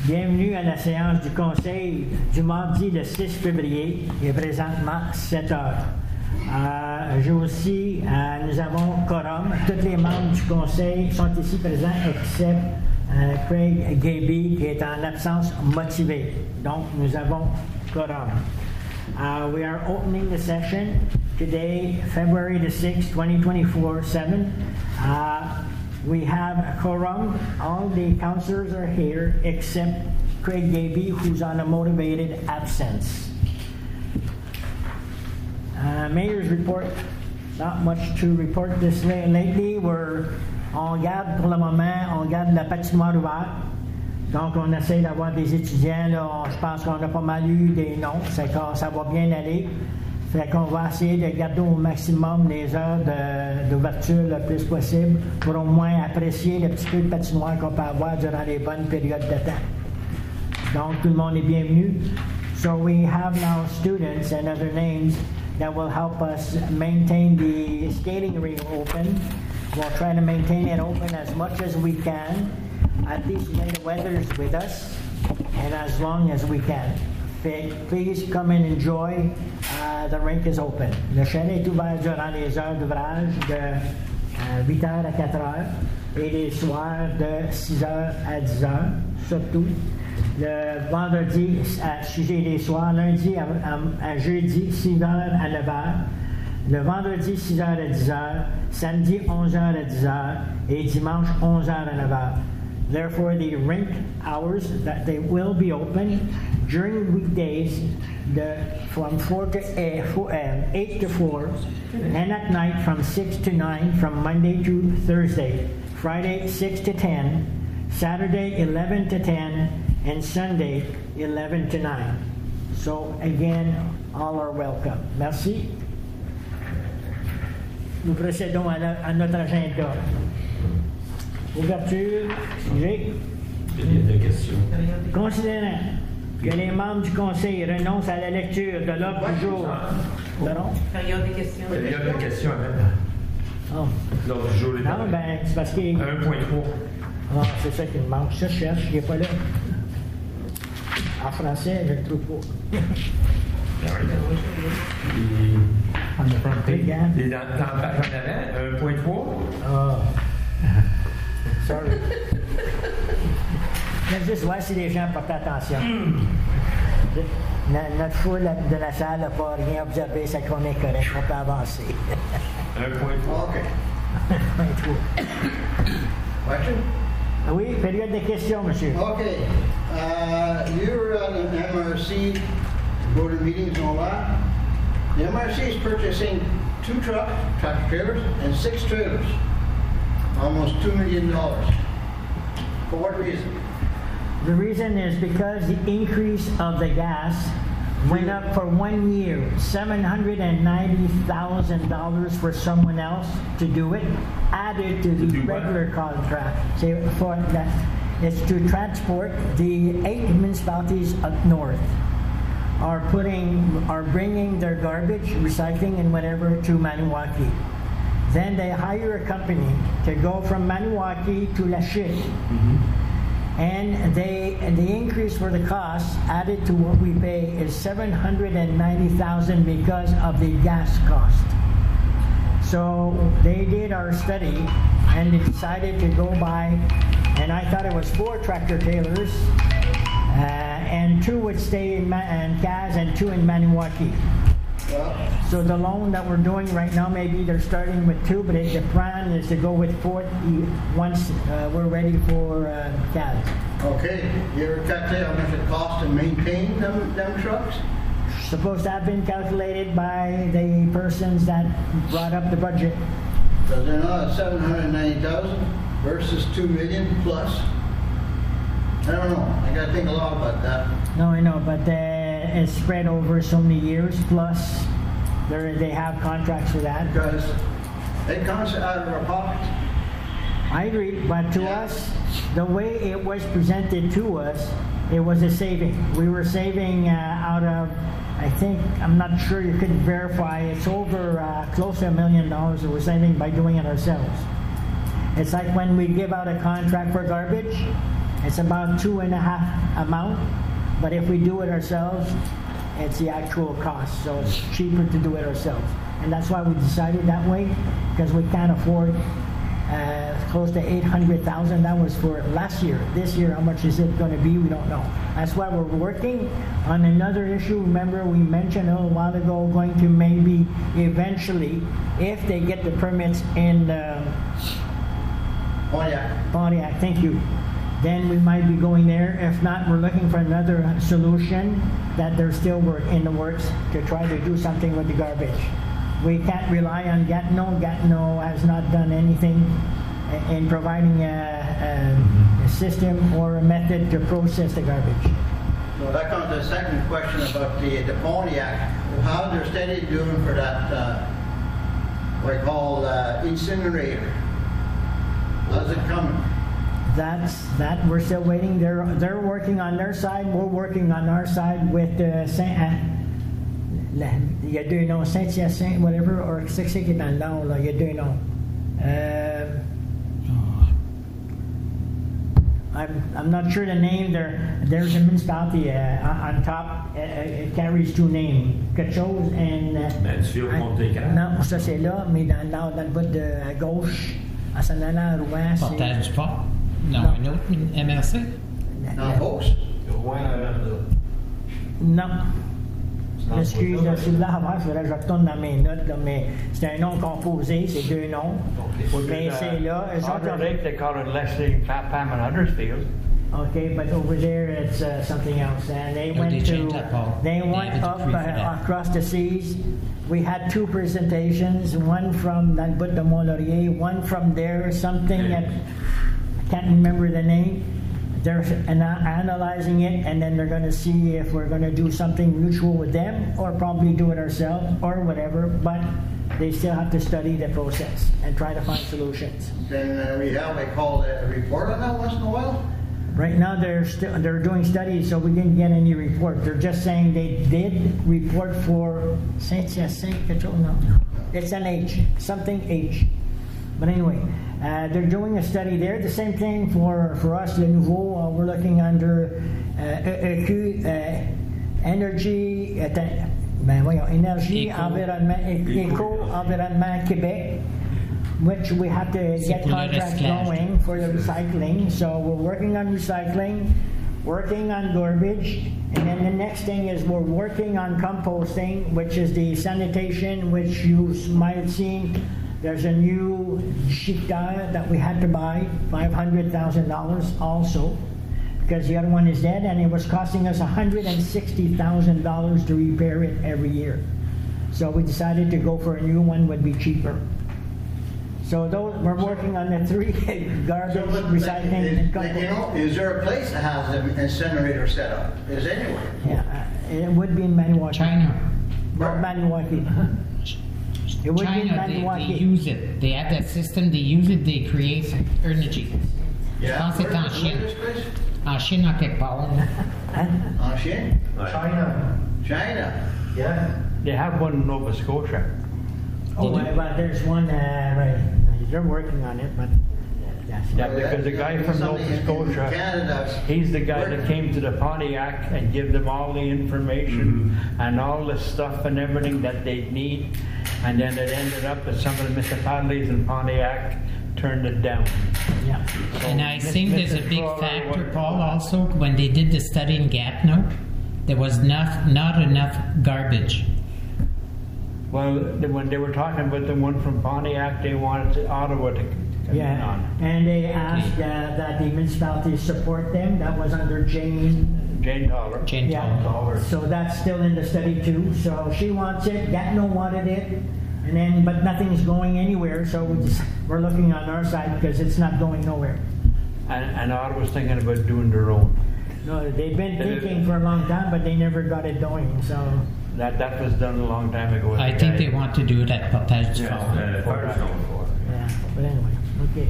Bienvenue à la séance du Conseil du mardi le 6 février. Il est présentement 7 heures. Nous avons quorum. Tous les membres du Conseil sont ici présents, except Craig Gaby, qui est en absence motivée. Donc, nous avons quorum. We are opening the session today, February the 6th, 2024, 7. We have a quorum. All the councilors are here except Craig Gaby, who's on a motivated absence. Mayor's report. Not much to report this lately. On garde pour le moment, on garde la patinoire ouverte. Donc, on essaie d'avoir des étudiants. Là, je pense qu'on a pas mal eu des noms. Ça va bien aller. Fait qu'on va essayer de garder au maximum les heures d'ouverture le plus possible pour au moins apprécier le petit peu de patinoire qu'on peut avoir durant les bonnes périodes de temps. Donc, tout le monde est bienvenu. So we have now students and other names that will help us maintain the skating rink open. We'll try to maintain it open as much as we can, at least when the weather is with us, and as long as we can. Please come and enjoy. The rink is open. Le chalet est ouvert durant les heures d'ouvrage de 8h à 4h et les soirs de 6h à 10h, surtout. Le vendredi, les soirs, lundi à jeudi, 6h à 9h. Le vendredi, 6h à 10h. Samedi, 11h à 10h. Et dimanche, 11h à 9h. Therefore, the rink hours that they will be open during weekdays from 8 to 4, and at night from 6 to 9 from Monday to Thursday. Friday, 6 to 10, Saturday, 11 to 10, and Sunday, 11 to 9. So again, all are welcome. Merci. Nous procédons à notre agenda. Ouverture, sujet. Il y a des questions. Considérant que les membres du Conseil renoncent à la lecture de l'ordre du jour. Pardon? Période des questions. Période des questions à mettre. L'ordre du jour est non, ben, c'est parce qu'il. 1.3. Ah, c'est ça qu'il me manque. Je cherche, il n'est pas là. En français, je ne le trouve pas. On the front page. Et dans la page en avant, 1.3. Ah. Sorry. Mais juste voir si les gens portent attention. Notre foule de la salle n'a pas rien observé, c'est qu'on est correct, on peut avancer. 1.3. OK. 1.3. Question? Oui, période de questions, monsieur. OK. You're at an MRC, go to meetings and all that. The MRC is purchasing 2 tractor trailers, and 6 trailers. Almost $2 million. For what reason? The reason is because the increase of the gas went up for 1 year, $790,000 for someone else to do it, added to the regular contract. For that, it's to transport the 8 municipalities up north are bringing their garbage, recycling, and whatever to Maniwaki. Then they hire a company to go from Maniwaki to Lachute. Mm-hmm. And the increase for the cost added to what we pay is $790,000 because of the gas cost. So they did our study and they decided to go buy, and I thought it was 4 tractor trailers, and 2 would stay in Kaz and 2 in Maniwaki. So the loan that we're doing right now, maybe they're starting with 2, but the plan is to go with 4 once we're ready for CAD. Okay. You ever calculate how much it costs to maintain them trucks? Supposed to have been calculated by the persons that brought up the budget. So they're not at $790,000 versus $2 million plus. I don't know. I got to think a lot about that. No, I know, but it's spread over so many years. Plus, they have contracts for that. Because it comes out of our pockets. I agree, but to us, the way it was presented to us, it was a saving. We were saving out of, I think, I'm not sure you could verify, it's over close to $1 million that we're saving by doing it ourselves. It's like when we give out a contract for garbage, It's about 2.5 amount, but if we do it ourselves, it's the actual cost. So it's cheaper to do it ourselves. And that's why we decided that way, because we can't afford close to $800,000. That was for last year. This year, how much is it going to be? We don't know. That's why we're working on another issue. Remember, we mentioned a little while ago, going to maybe eventually, if they get the permits in Pontiac, thank you, then we might be going there. If not, we're looking for another solution that they're still in the works to try to do something with the garbage. We can't rely on Gatineau. Gatineau has not done anything in providing a system or a method to process the garbage. Well, that comes to the second question about the Pontiac. How's their study doing for that, what I call incinerator? How's it coming? That we're still waiting. They're working on their side. We're working on our side with il y a 2 noms, Saint-Hyacinthe, whatever, or c'est qui est dans le nord, là, il y a 2 noms. I'm not sure the name. There's a municipality on top. It carries 2 names. Quelque chose and... non, ça c'est là, mais dans le nord, dans le bout de à gauche, à s'en allant à Rouen, c'est... Portage du Port? Non, un autre MRC? Non, Beauce? Non. Excuse, c'est là avant, je retourne dans mes notes, là, mais c'est un nom composé, c'est 2 noms. Mais c'est là. Lake, they call it Leslie, Clapham, and Huddersfield. Okay, but over there it's something else, and they went up across the seas. We had 2 presentations, one from dans le bout de Mont-Laurier, one from there, something that I can't remember the name. They're analyzing it, and then they're going to see if we're going to do something mutual with them, or probably do it ourselves, or whatever. But they still have to study the process and try to find solutions. Then we have, they call it a report on that once in a while? Right now they're doing studies, so we didn't get any report. They're just saying they did report for Saint-Hyacinthe. No, it's an H, something H. But anyway, they're doing a study there. The same thing for us, Le Nouveau. We're looking under EQ, Energy, Énergie, Environnement, Éco-Environnement Québec, which we have to get contracts going for the recycling. So we're working on recycling, working on garbage, and then the next thing is we're working on composting, which is the sanitation, which you might have seen. There's a new Chita that we had to buy, $500,000 also, because the other one is dead, and it was costing us $160,000 to repair it every year. So we decided to go for a new one, would be cheaper. So we're working on the 3 garbage, recycling, and composting. Is there a place that has an incinerator set up? Is anywhere? Yeah, it would be in Maniwaki. China. Not Maniwaki. It would be in China, Maniwaki. they use it. They have that system, they use it, they create energy. Yeah. Je pense que c'est en Chine. En Chine, en quelque part. En Chine? China? Yeah. They have one in Nova Scotia. Oh, but there's one, right. They're working on it, but yes. Yeah, because the guy from Nova Scotia, he's the guy that came to the Pontiac and give them all the information and all the stuff and everything that they need. And then it ended up that some of the municipalities in Pontiac turned it down. Yeah. So and I think there's a big factor, Paul, also, when they did the study in Gatineau, there was not enough garbage. Well, when they were talking about the one from Pontiac, they wanted Ottawa to come in on. And they asked that the municipalities support them. That was under Jane Dollar. Jane Dollar. So that's still in the study too. So she wants it. Gatineau wanted it, but nothing's going anywhere. So we're looking on our side because it's not going nowhere. And Ottawa's thinking about doing their own. No, they've been thinking for a long time, but they never got it going. So. That was done a long time ago. I think they want to do it at Portage du Port. Yeah, but anyway, okay.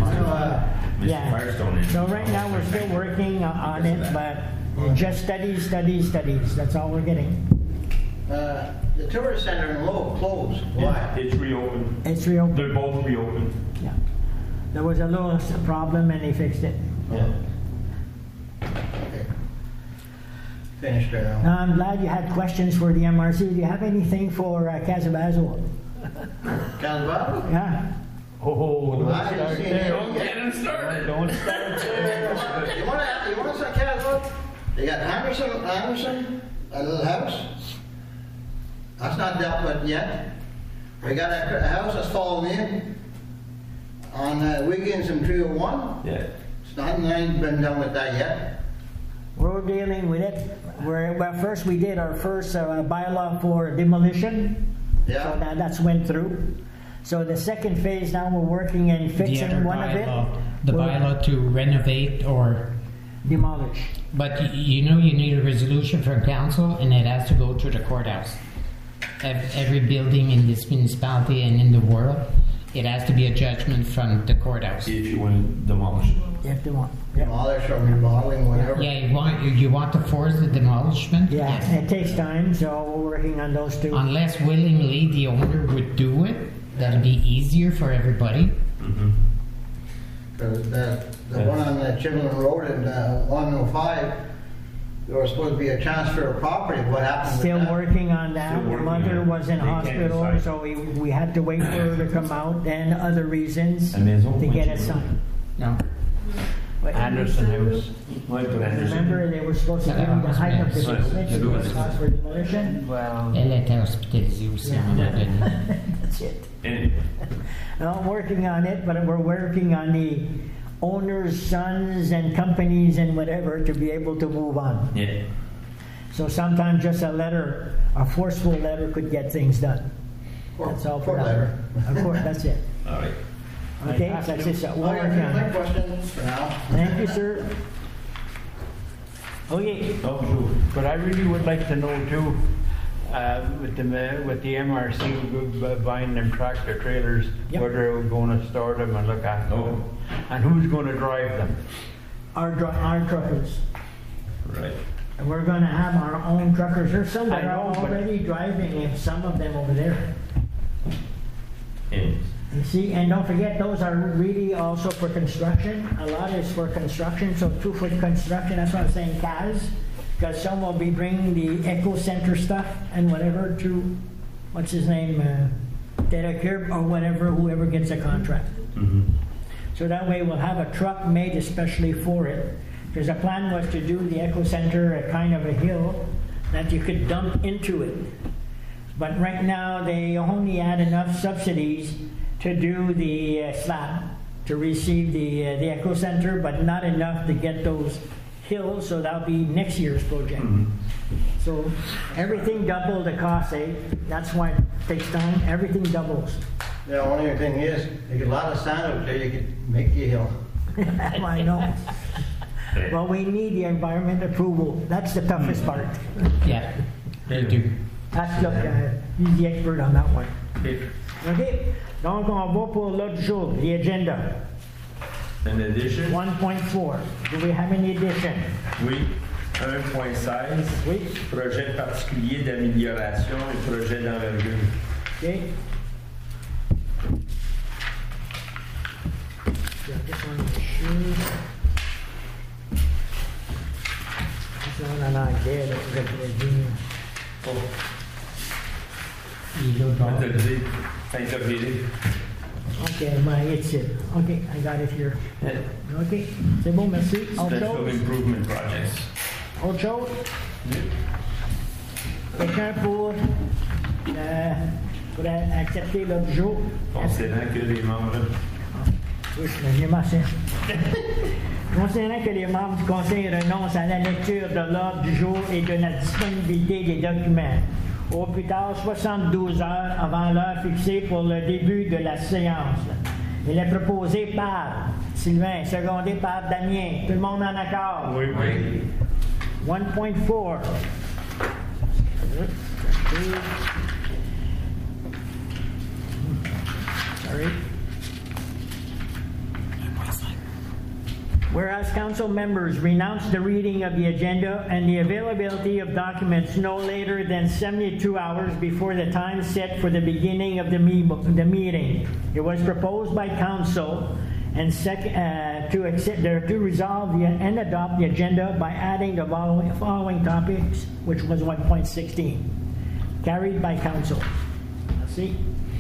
So right now we're still working on it, but just studies. That's all we're getting. The tourist center in Lowe closed. Why? It's reopened. They're both reopened. Yeah. There was a little problem and they fixed it. Yeah. finished there now. Now, I'm glad you had questions for the MRC. Do you have anything for Casabazo? Casablanca? Yeah. Oh, don't I didn't start see there. anything yet. Don't start there. You want some Casablanca? They got Anderson, a little house. That's not dealt with yet. We got a house that's fallen in on Wiggins and 301. Yeah. It's not ain't been done with that yet. We're dealing with it. Well, first we did our first bylaw for demolition. Yeah. So that's went through. So the second phase now we're working and The fixing other one bylaw, of it. the We're bylaw to renovate or. demolish. But you know you need a resolution from council and it has to go to the courthouse. Every building in this municipality and in the world, it has to be a judgment from the courthouse. If you want to demolish it. You have to want. Yeah. Demolish or remodeling, whatever. Yeah, you want to force the demolishment? Yeah, Yes. it takes time, so we're working on those two. Unless willingly the owner would do it, that'd be easier for everybody. Mm-hmm. The one on Chimelin Road in 105, there was supposed to be a transfer of property. What happened Still with that? working on that. Still The working mother on it. was in They can't hospital, decide. so we had to wait for her to come out and other reasons La maison, to get oui, it tu veux. signed. No. But Anderson House. Ouais, pour la remember, they were supposed to give me the height of the Ouais, demolition, c'est the cost for demolition. Well, Elle était hospitalisée aussi à un moment donné. That's it. And I'm working on it, but we're working on the owners, sons, and companies and whatever to be able to move on. yeah. So sometimes just a letter, a forceful letter could get things done. That's all for Court now. letter. Of course, that's it. All right. Okay, that's it. So we're Okay, working on no it. questions for now. Thank you, sir. Okay. Oh, bonjour. but I really would like to know too, with the MRC buying them tractor trailers, Yep. whether we're going to store them and look after Oh. them, and who's going to drive them. Our truckers. Right. And we're going to have our own truckers. There's some that I are know, but- already driving, and some of them over there. And You see, and don't forget, those are really also for construction. A lot is for construction, so two for construction. That's why I'm saying CAS, because some will be bringing the Eco Center stuff and whatever to, what's his name, Derek or whatever, whoever gets a contract. mm-hmm. So that way we'll have a truck made especially for it. Because the plan was to do the Eco Center at kind of a hill that you could dump into it. But right now they only had enough subsidies to do the slab, to receive the Eco Center, but not enough to get those hills, so that'll be next year's project. So everything doubled the cost, eh? That's why it takes time, everything doubles. The only thing is, you get a lot of sand up there, you could make the hill. I know. Well, we need the environment approval, that's the toughest part. Yeah, they do. That's, look, he's the expert on that one. Okay. OK, donc on va pour l'autre jour, the agenda. An addition? 1.4. Do we have any addition? Oui. 1.16. Oui. Projet particulier d'amélioration et projet d'envergure. OK. Got this one in the shoe. This one en anglais, là, je vais te dire. Il est On va te le dire. Saint-Aurélie. OK, it's it. OK, I got it here. OK, c'est bon, merci. Autre Special chose? Improvement Projects. Autre chose? Quelqu'un pour accepter l'autre jour? Considérant que les membres. Oui, j'ai marché. Considérant que les membres du Conseil renoncent à la lecture de l'ordre du jour et de la disponibilité des documents, au plus tard 72 heures avant l'heure fixée pour le début de la séance. Il est proposé par Sylvain, secondé par Damien. Tout le monde en accord? Oui, oui. 1.4. Sorry. Whereas council members renounce the reading of the agenda and the availability of documents no later than 72 hours before the time set for the beginning of the meeting. It was proposed by council and to resolve and adopt the agenda by adding the following topics, which was 1.16. Carried by council. Merci.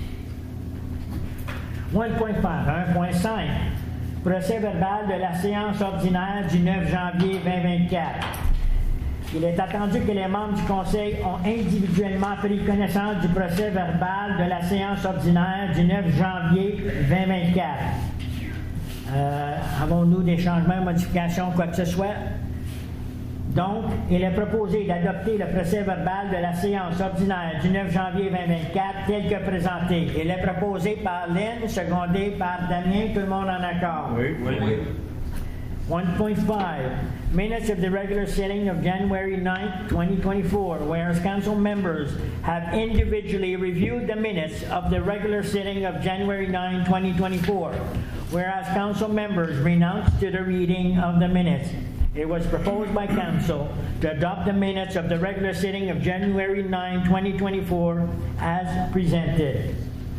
1.5, 1.5. Procès verbal de la séance ordinaire du 9 janvier 2024. Il est attendu que les membres du Conseil ont individuellement pris connaissance du procès verbal de la séance ordinaire du 9 janvier 2024. Avons-nous des changements, modifications, quoi que ce soit? Donc, il est proposé d'adopter le procès verbal de la séance ordinaire du 9 janvier 2024 tel que présenté. Il est proposé par Lynn, secondé par Damien. Tout le monde en accord? Oui. 1.5. Minutes of the regular sitting of January 9th, 2024. Whereas council members have individually reviewed the minutes of the regular sitting of January 9, 2024. Whereas council members renounced to the reading of the minutes. It was proposed by council to adopt the minutes of the regular sitting of January 9, 2024 as presented.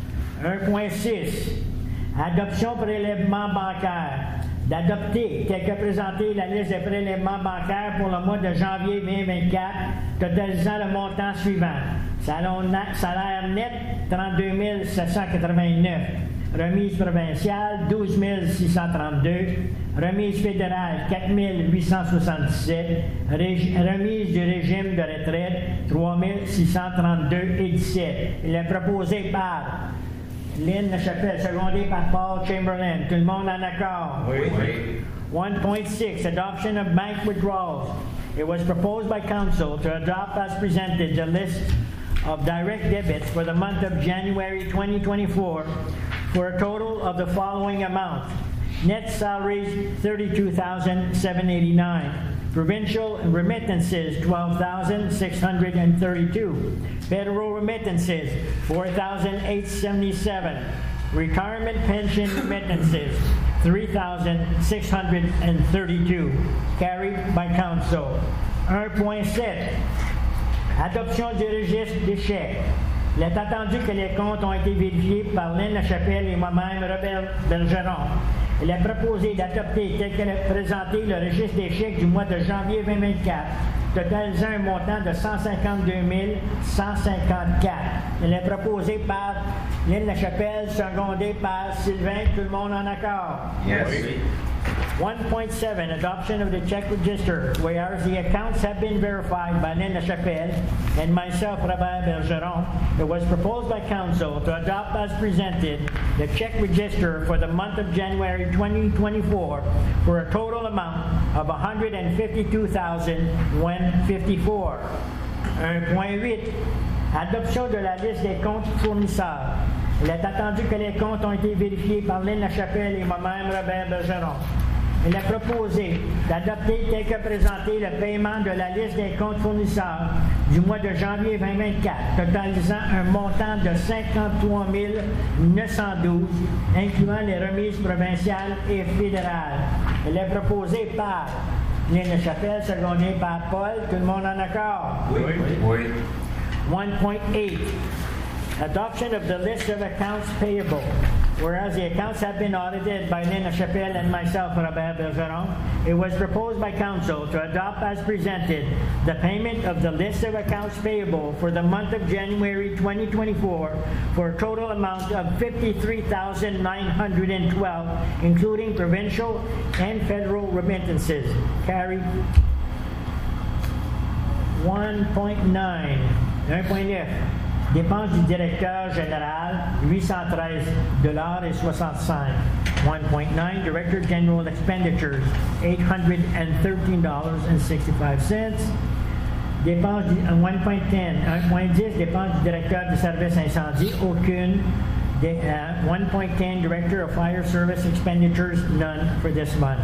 1.6. Adoption prélèvement bancaire. D'adopter, tel que présenté, la liste des prélèvements bancaires pour le mois de janvier 2024, totalisant le montant suivant. Salaire net, 32 789. Remise provinciale, 12 632. Remise fédérale, 4 877. Remise du régime de retraite, 3 632,17. Il est proposé par Lynn Lachapelle, secondé par Paul Chamberlain. Tout le monde en accord? Oui. 1.6. Adoption of bank withdrawals. It was proposed by council to adopt as presented the list of direct debits for the month of January 2024 for a total of the following amounts. Net salaries, $32,789. Provincial remittances, $12,632. Federal remittances, $4,877. Retirement pension remittances, $3,632. Carried by council. 1.7. Adoption du registre des chèques. Il est attendu que les comptes ont été vérifiés par Lynn Lachapelle et moi-même, Robert Bergeron. Il est proposé d'adopter tel que présenté le registre des chèques du mois de janvier 2024, totalisant un montant de 152 154. Il est proposé par Lynn Lachapelle, secondé par Sylvain. Tout le monde en accord? Yes. 1.7. Adoption of the check register. Whereas the accounts have been verified by Lynn Lachapelle and myself, Robert Bergeron, it was proposed by council to adopt as presented the check register for the month of January 2024 for a total amount of $152,154. 1.8. Adoption de la liste des comptes fournisseurs. Il est attendu que les comptes ont été vérifiés par Lynn Lachapelle et moi-même, Robert Bergeron. Il est proposé d'adopter tel que présenté le paiement de la liste des comptes fournisseurs du mois de janvier 2024, totalisant un montant de 53 912, incluant les remises provinciales et fédérales. Il est proposé par Lynn Lachapelle, secondé par Paul. Tout le monde en accord? Oui. 1.8. Adoption of the list of accounts payable. Whereas the accounts have been audited by Lynn Lachapelle and myself, Robert Bergeron, it was proposed by council to adopt as presented the payment of the list of accounts payable for the month of January 2024 for a total amount of $53,912, including provincial and federal remittances. Carried. 1.9. Dépenses du directeur général, $813.65. 1.9. Director General Expenditures, $813.65. Dépenses du 1.10. 1.10. Dépenses du directeur du service incendie, aucune. 1.10. Director of Fire Service Expenditures, none for this month.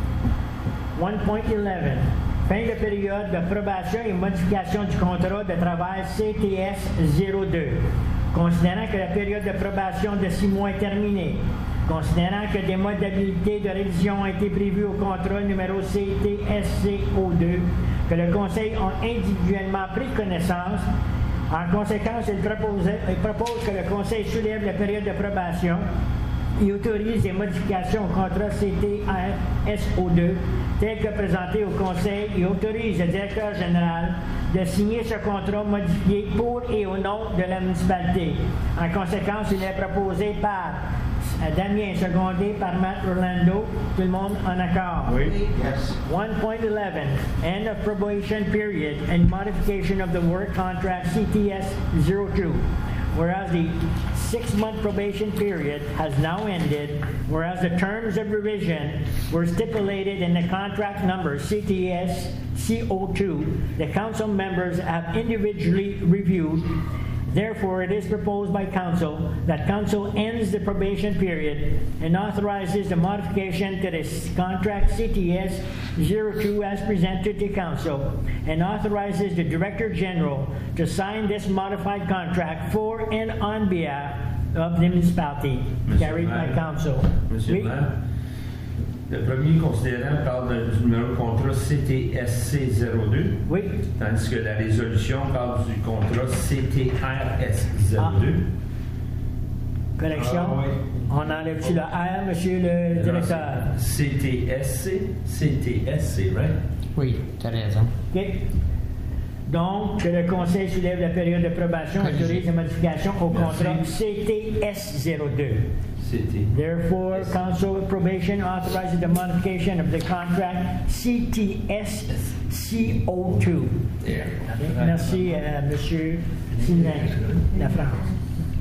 1.11. Fin de période d'approbation et modification du contrat de travail CTS 02. Considérant que la période d'approbation de 6 mois est terminée, considérant que des modalités de révision ont été prévues au contrat numéro CTSC02, que le Conseil a individuellement pris connaissance, en conséquence, il propose que le Conseil soulève la période d'approbation il autorise des modifications au contrat CTRSO2 tel que présenté au Conseil et autorise le directeur général de signer ce contrat modifié pour et au nom de la municipalité. En conséquence, il est proposé par Damien, secondé par Matt Orlando. Tout le monde en accord? Oui. Yes. 1.11, end of probation period and modification of the work contract CTS 02. Whereas the 6-month probation period has now ended, whereas the terms of revision were stipulated in the contract number CTS CO2, the council members have individually reviewed. Therefore, it is proposed by council that council ends the probation period and authorizes the modification to this contract CTS 02 as presented to council and authorizes the Director General to sign this modified contract for and on behalf of the municipality. Carried by council. Monsieur le maire, le premier considérant parle du numéro de contrat CTSC02, Oui. tandis que la résolution parle du contrat CTRS02. Correction. Ah, oui. On enlève-tu le R, monsieur le directeur? CTSC, right? Oui, tu as raison. OK. Donc, que le Conseil soulève la période de probation et autorise les modifications au contrat CTS02. Therefore, Council Probation authorizes the modification of the contract CTS-CO2. Yeah. Merci, Monsieur Sylvain Lafrance.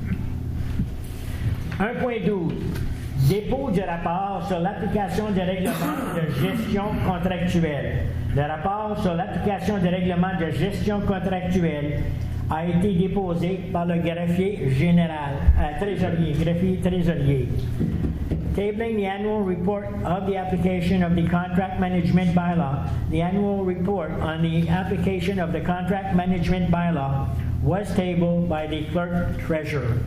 1.12. Dépôt du rapport sur l'application des règlements de gestion contractuelle. Le rapport sur l'application des règlements de gestion contractuelle a été déposé par le greffier général, greffier-trésorier. Tabling the annual report of the application of the contract management bylaw, the annual report on the application of the contract management bylaw was tabled by the clerk treasurer.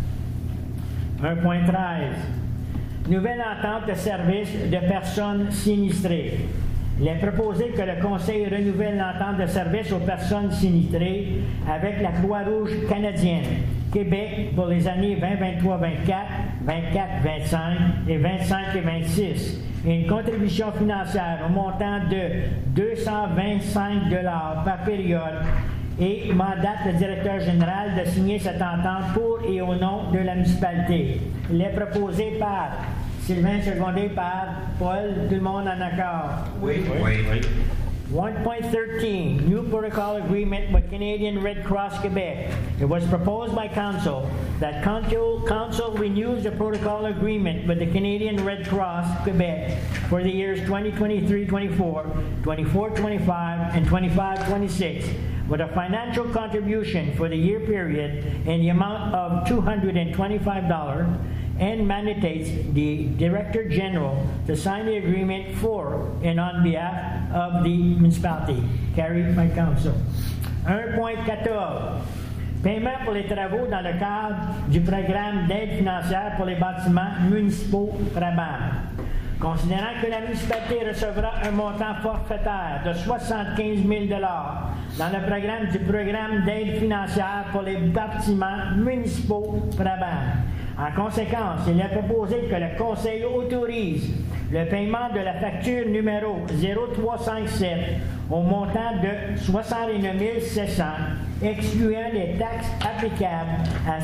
1.13. Nouvelle entente de service de personnes sinistrées. Il est proposé que le Conseil renouvelle l'entente de service aux personnes sinistrées avec la Croix-Rouge canadienne, Québec pour les années 2023-24, 24-25 et 25 et 26, et une contribution financière au montant de 225 $ par période et mandate le directeur général de signer cette entente pour et au nom de la municipalité. Il est proposé par Sylvain, secondé par Paul. Tout le monde en accord? Oui. 1.13, new protocol agreement with Canadian Red Cross Quebec. It was proposed by Council that Council renews the protocol agreement with the Canadian Red Cross Quebec for the years 2023-24, 24-25, and 25-26, with a financial contribution for the year period in the amount of $225, and mandates the Director General to sign the agreement for and on behalf of the municipality. Carried by Council. 1.14. Paiement pour les travaux dans le cadre du programme d'aide financière pour les bâtiments municipaux PRABAM. Considérant que la municipalité recevra un montant forfaitaire de 75 000 $ dans le programme du programme d'aide financière pour les bâtiments municipaux PRABAM. En conséquence, il est proposé que le Conseil autorise le paiement de la facture numéro 0357 au montant de 69 700, excluant les taxes applicables à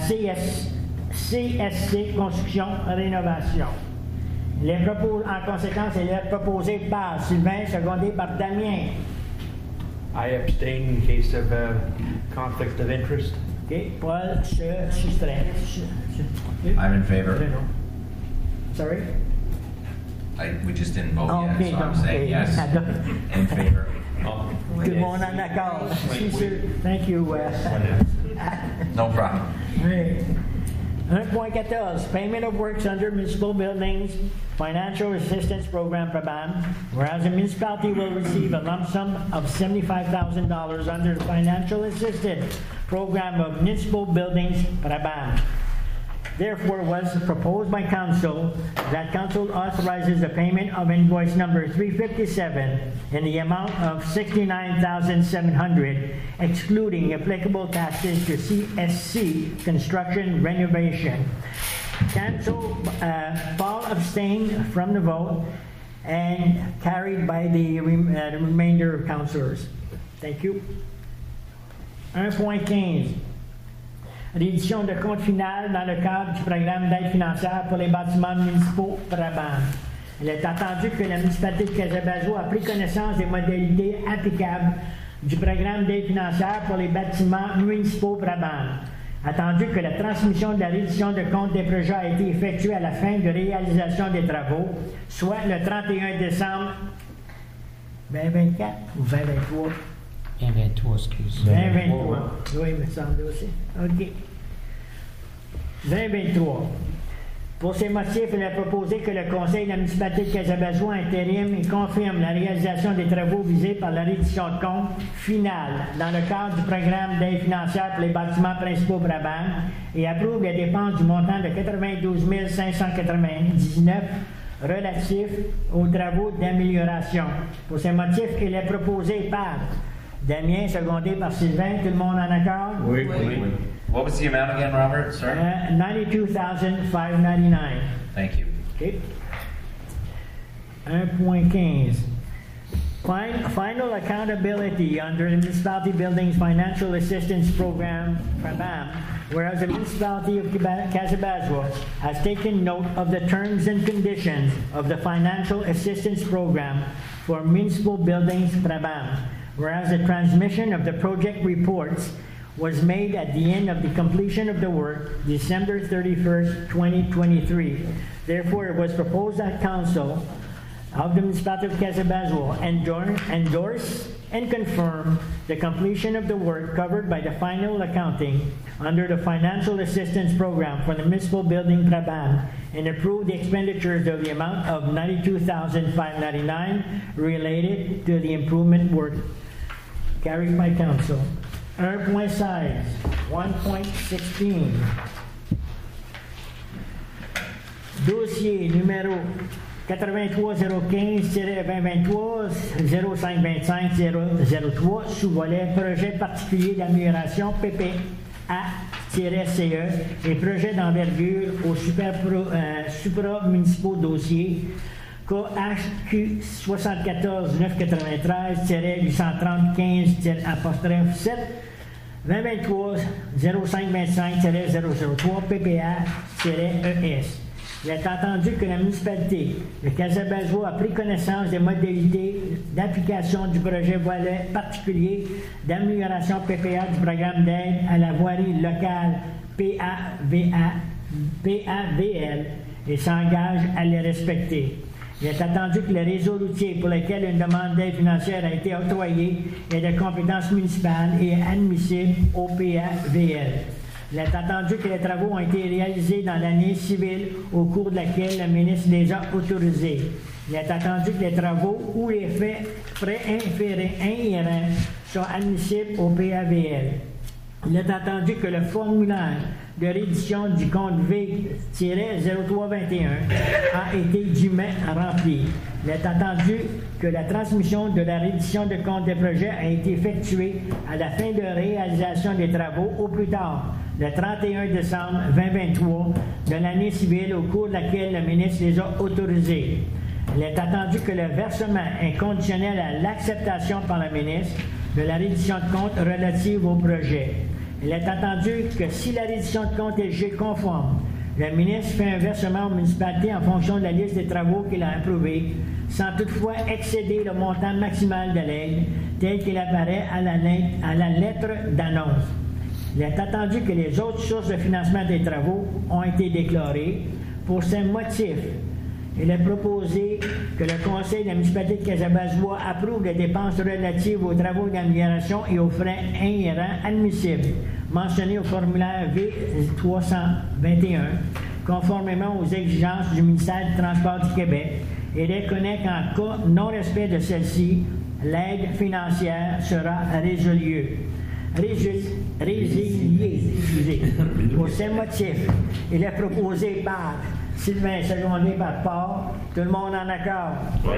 CSC Construction Rénovation. En conséquence, il est proposé par Sylvain, secondé par Damien. I abstain in case of conflict of interest. Okay, Paul se soustrait. I'm in favor. Sorry? We just didn't vote Oh, yet, okay, so I'm no, saying okay. yes. In favor. Tout le monde en accord. Thank you. No problem. Right. 1.14, payment of works under municipal buildings, financial assistance program PRABAM, whereas the municipality will receive a lump sum of $75,000 under the financial assistance program of municipal buildings PRABAM. Therefore, was proposed by Council that Council authorizes the payment of invoice number 357 in the amount of $69,700, excluding applicable taxes to CSC Construction Renovation, Cancel, Paul abstained from the vote and carried by the remainder of councillors. Thank you. 1.15. Rédition de compte final dans le cadre du programme d'aide financière pour les bâtiments municipaux Brabant. Il est attendu que la municipalité de Casabazo a pris connaissance des modalités applicables du programme d'aide financière pour les bâtiments municipaux Brabant. Attendu que la transmission de la reddition de compte des projets a été effectuée à la fin de réalisation des travaux, soit le 31 décembre 2024 ou 2023? 2023, excuse. 2023. Oui, il me semble aussi. OK. 2023. Pour ces motifs, il est proposé que le Conseil de la municipalité de Casabazo intérim et confirme la réalisation des travaux visés par la reddition de compte finale dans le cadre du programme d'aide financière pour les bâtiments principaux Brabant et approuve les dépenses du montant de 92 599 relatifs aux travaux d'amélioration. Pour ces motifs, il est proposé par Damien, secondé par Sylvain. Tout le monde en accord? Oui. What was the amount again, Robert, sir? $92,599. Thank you. Okay. 1.15. Final accountability under the Municipality Buildings Financial Assistance Program, PRABAM, whereas the Municipality of Casabazo has taken note of the terms and conditions of the Financial Assistance Program for Municipal Buildings, PRABAM, whereas the transmission of the project reports was made at the end of the completion of the work, December 31st, 2023. Therefore, it was proposed that Council of the Municipality of Casabazo endorse and confirm the completion of the work covered by the final accounting under the Financial Assistance Program for the Municipal Building PRABAM and approve the expenditures of the amount of $92,599 related to the improvement work. Carried by Council. 1.16. 1.16. Dossier numéro 83-015-2023-0525-003 sous-volet projet particulier d'amélioration PPA-CE et projet d'envergure aux supra-municipaux dossiers KHQ 74-993-830-15-7 2023-0525-003 PPA-ES. Il est entendu que la municipalité de Casabazo a pris connaissance des modalités d'application du projet volet particulier d'amélioration PPA du programme d'aide à la voirie locale PAVL et s'engage à les respecter. Il est attendu que le réseau routier pour lequel une demande d'aide financière a été octroyée est de compétence municipale et admissible au PAVL. Il est attendu que les travaux ont été réalisés dans l'année civile au cours de laquelle le ministre les a autorisés. Il est attendu que les travaux ou les frais inhérents sont admissibles au PAVL. Il est attendu que le formulaire de reddition du compte V-0321 a été dûment rempli. Il est attendu que la transmission de la reddition de compte des projets a été effectuée à la fin de réalisation des travaux au plus tard, le 31 décembre 2023 de l'année civile au cours de laquelle le ministre les a autorisés. Il est attendu que le versement est conditionnel à l'acceptation par le ministre de la reddition de compte relative au projet. Il est attendu que si la reddition de compte est jugée conforme, le ministre fait un versement aux municipalités en fonction de la liste des travaux qu'il a approuvés, sans toutefois excéder le montant maximal de l'aide tel qu'il apparaît à la lettre d'annonce. Il est attendu que les autres sources de financement des travaux ont été déclarées. Pour ces motifs, il est proposé que le Conseil de la municipalité de Casabazo approuve les dépenses relatives aux travaux d'amélioration et aux frais inhérents admissibles mentionnés au formulaire V-321, conformément aux exigences du ministère du Transport du Québec, et reconnaît qu'en cas de non-respect de celle-ci, l'aide financière sera résiliée. Pour ces motifs, il est proposé par Sylvain, secondé par Paul. Tout le monde en accord?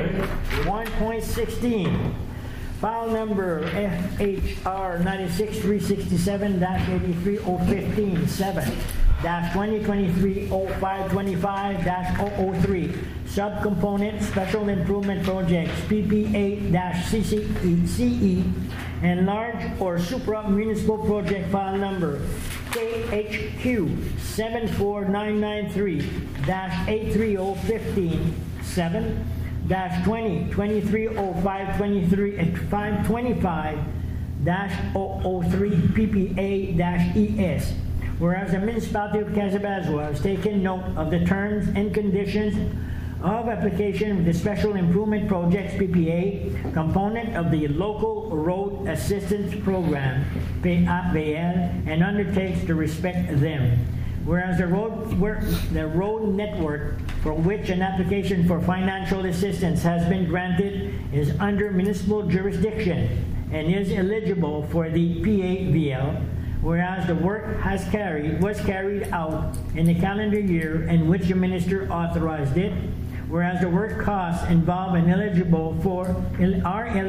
1.16. File number FHR 96367-83-015-7. 2023-0525-003 Subcomponent Special Improvement Projects PPA-CCE and Large or Supra-Municipal Project File Number KHQ 74993-83015 7-23-0525-003 PPA-ES. Whereas the municipality of Casabazua has taken note of the terms and conditions of application of the Special Improvement Projects PPA component of the Local Road Assistance Program PAVL and undertakes to respect them. Whereas the road network for which an application for financial assistance has been granted is under municipal jurisdiction and is eligible for the PAVL, whereas the work was carried out in the calendar year in which the minister authorized it, whereas the work costs involved are eligible for the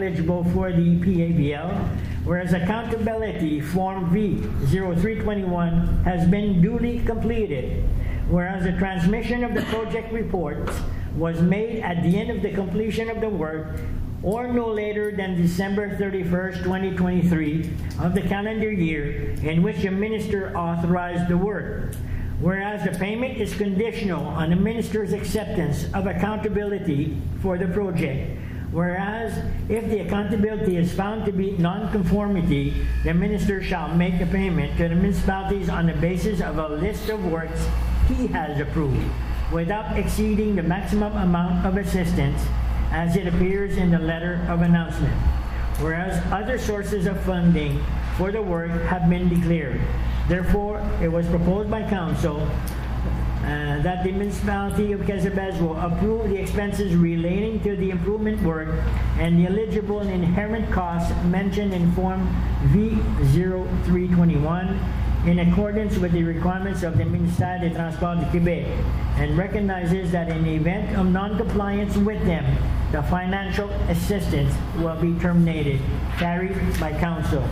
PAVL, whereas accountability Form V0321 has been duly completed, whereas the transmission of the project reports was made at the end of the completion of the work or no later than December 31st, 2023 of the calendar year in which the minister authorized the work. Whereas the payment is conditional on the minister's acceptance of accountability for the project. Whereas if the accountability is found to be non-conformity, the minister shall make the payment to the municipalities on the basis of a list of works he has approved, without exceeding the maximum amount of assistance as it appears in the letter of announcement. Whereas other sources of funding for the work have been declared. Therefore, it was proposed by council that the municipality of Casabazua approve the expenses relating to the improvement work and the eligible and inherent costs mentioned in Form V0321 in accordance with the requirements of the Ministère des Transports du Québec, and recognizes that in the event of non-compliance with them, the financial assistance will be terminated. Carried by council.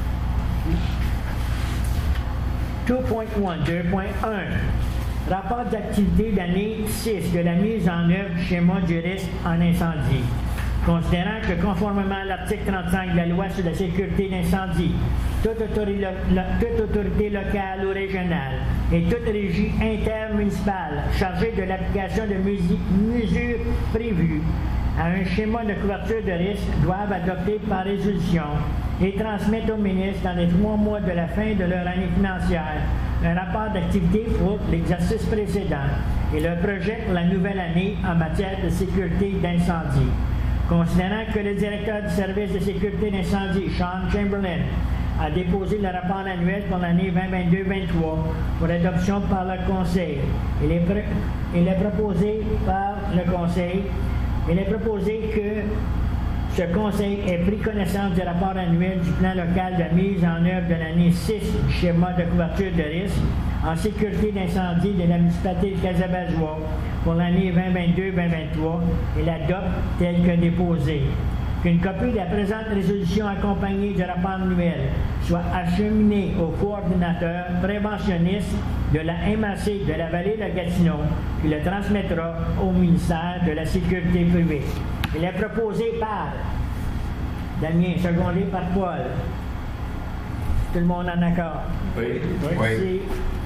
2.1 Rapport d'activité d'année 6 de la mise en œuvre du schéma du risque en incendie. Considérant que conformément à l'article 35 de la loi sur la sécurité d'incendie, toute autorité locale ou régionale et toute régie intermunicipale chargée de l'application de mesures prévues à un schéma de couverture de risque doivent adopter par résolution et transmettre au ministre dans les 3 mois de la fin de leur année financière un rapport d'activité pour l'exercice précédent et leur projet pour la nouvelle année en matière de sécurité d'incendie. Considérant que le directeur du service de sécurité d'incendie, Sean Chamberlain, a déposé le rapport annuel pour l'année 2022-23 pour adoption par le Conseil. Il est proposé par le Conseil. Il est proposé que ce Conseil ait pris connaissance du rapport annuel du plan local de mise en œuvre de l'année 6 du schéma de couverture de risque en sécurité d'incendie de la municipalité de Casabazua pour l'année 2022-2023 et l'adopte tel que déposé. Qu'une copie de la présente résolution accompagnée du rapport annuel soit acheminée au coordinateur préventionniste de la MAC de la vallée de Gatineau, qui le transmettra au ministère de la Sécurité privée. Il est proposé par Damien, secondé par Paul. Tout le monde en accord? Oui. Oui.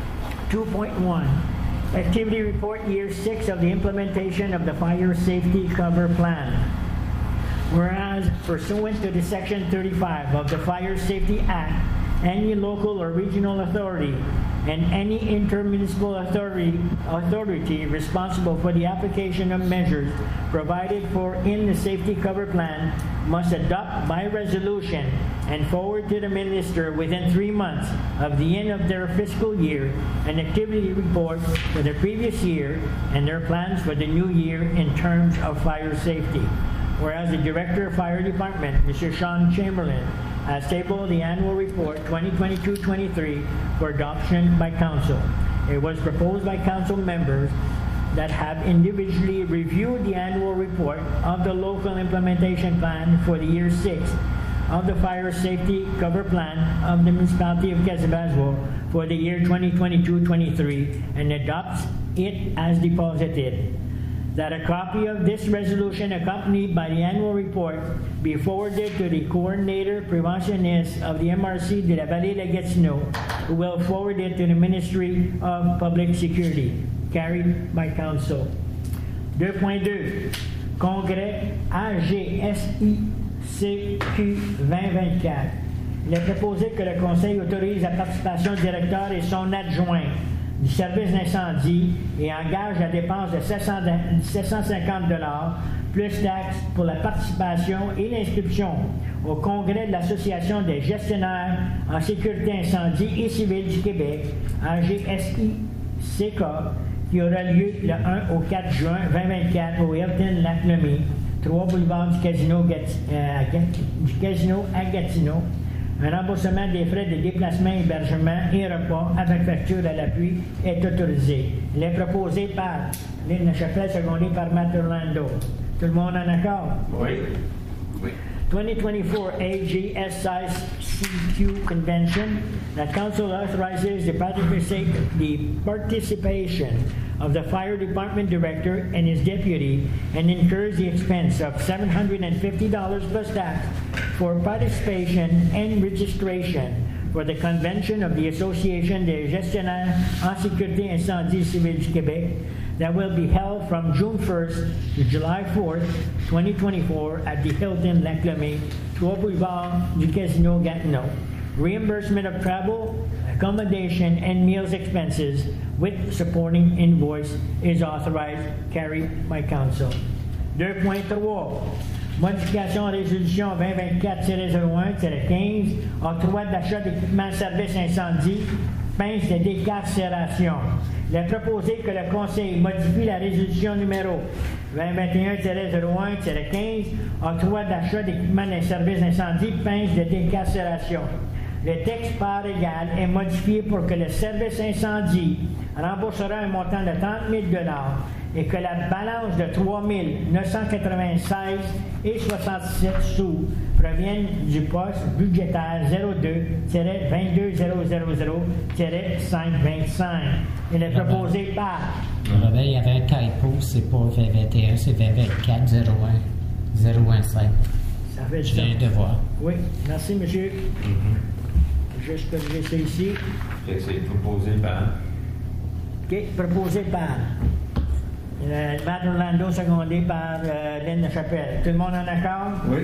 2.1 Activity Report Year 6 of the implementation of the Fire Safety Cover Plan. Whereas, pursuant to the Section 35 of the Fire Safety Act, any local or regional authority and any intermunicipal authority responsible for the application of measures provided for in the Safety Cover Plan must adopt by resolution and forward to the Minister within 3 months of the end of their fiscal year an activity report for the previous year and their plans for the new year in terms of fire safety. Whereas the Director of Fire Department, Mr. Sean Chamberlain, has tabled the annual report 2022-23 for adoption by Council. It was proposed by Council members that have individually reviewed the annual report of the local implementation plan for the year 6 of the fire safety cover plan of the municipality of Kazabazoua for the year 2022-23 and adopts it as deposited. That a copy of this resolution accompanied by the annual report be forwarded to the coordinator preventionnist of the MRC de la Vallée de Gatineau, who will forward it to the Ministry of Public Security. Carried by Council. 2.2. Congrès AGSICQ 2024. Il est proposé que le Conseil autorise la participation du directeur et son adjoint du service d'incendie et engage la dépense de 750 $ plus taxes pour la participation et l'inscription au congrès de l'Association des gestionnaires en sécurité incendie et civile du Québec, AGSICK, qui aura lieu le 1 au 4 juin 2024 au Hilton Lac-Lemay, 3 boulevard du Casino à Gatineau. Un remboursement des frais de déplacement, hébergement et repas avec facture à l'appui est autorisé. Il est proposé par Lynn Lachapelle, secondé par Matt Orlando. Tout le monde en accord? Oui. 2024 AGSICQ Convention, that Council authorizes the participation of the Fire Department Director and his deputy and incurs the expense of $750 plus tax for participation and registration for the convention of the Association des gestionnaires en sécurité incendie civile du Québec that will be held from June 1st to July 4th, 2024 at the Hilton Lac-Lemay, 3 boulevard du Casino Gatineau. Reimbursement of travel, accommodation, and meals expenses with supporting invoice is authorized, carried by Council. 2.3. Modification résolution 2024-01-15, octroi d'achat d'équipements service incendie, pince de décarcération. Il est proposé que le Conseil modifie la résolution numéro 2021-01-15, octroi d'achat d'équipements de service incendie, pince de décarcération. Le texte par égal est modifié pour que le service incendie remboursera un montant de 30 000 $ et que la balance de 3 996,67 sous provienne du poste budgétaire 02-22000-525. Il est proposé par... Il y avait un typo, c'est pas 2021, c'est 2024-01-05. Ça fait Je viens de voir. Oui, merci, monsieur. Juste corriger ça ici. C'est proposé par... OK, proposé par Matt Orlando, secondé par Lynn Lachapelle. Tout le monde en accord? Oui.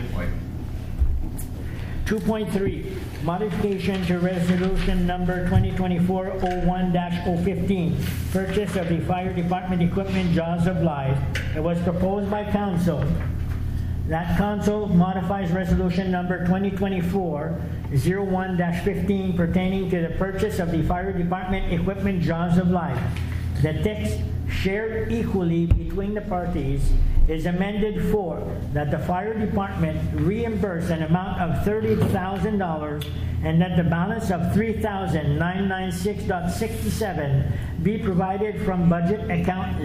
2.3, modification to resolution number 2024-01-015, purchase of the fire department equipment Jaws of Life. It was proposed by Council. That Council modifies resolution number 2024-01-15 pertaining to the purchase of the fire department equipment Jaws of Life. The text, shared equally between the parties, is amended for that the fire department reimburse an amount of $30,000 and that the balance of $3,996.67 be provided from budget account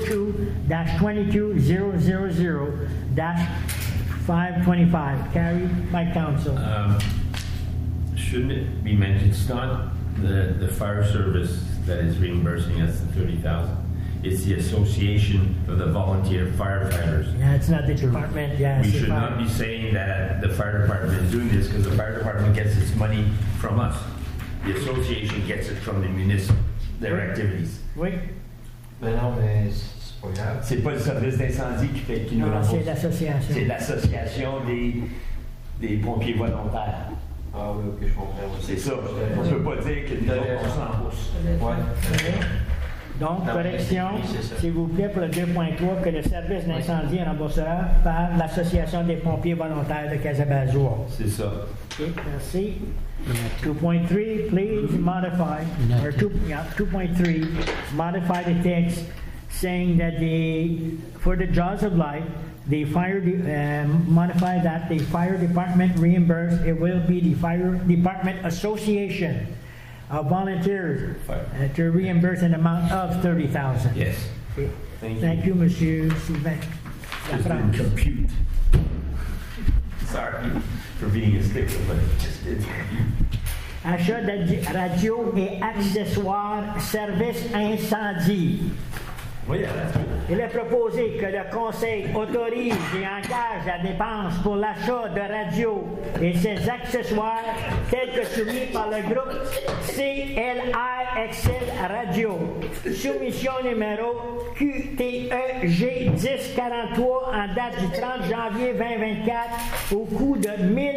02-22000-525. Carried by Council. Shouldn't it be mentioned? It's not the fire service that is reimbursing us the $30,000. It's the Association of the Volunteer Firefighters. Yeah, it's not the department. Yeah, we should not be saying that the fire department is doing this because the fire department gets its money from us. The association gets it from the municipal, their activities. Oui. Ben non, mais c'est pas grave. C'est pas le service d'incendie qui nous rembourse. C'est l'association. C'est l'association des pompiers volontaires. Ah oui, ok, je comprends. C'est ça. On ne peut pas dire que nous on s'en rembourse. Ouais. Donc, correction, s'il vous plaît, pour le 2.3, que le service d'incendie remboursera par l'Association des pompiers volontaires de Kazabazoua. C'est ça. OK, merci. 2.3, please modify, or 2.3, modify the text saying that for the Jaws of Life, the modify that the fire department reimburse, it will be the Fire Department Association of Volunteers to reimburse an amount of $30,000. Yes. Okay. Thank you, Monsieur Sylvain. Just didn't compute. Sorry. for being a stickler, but it just did. Achat de radio et accessoires, service incendie. Well, yeah, that's good. Il est proposé que le Conseil autorise et engage la dépense pour l'achat de radio et ses accessoires tels que soumis par le groupe CLI Excel Radio. Soumission numéro QTEG 1043 en date du 30 janvier 2024 au coût de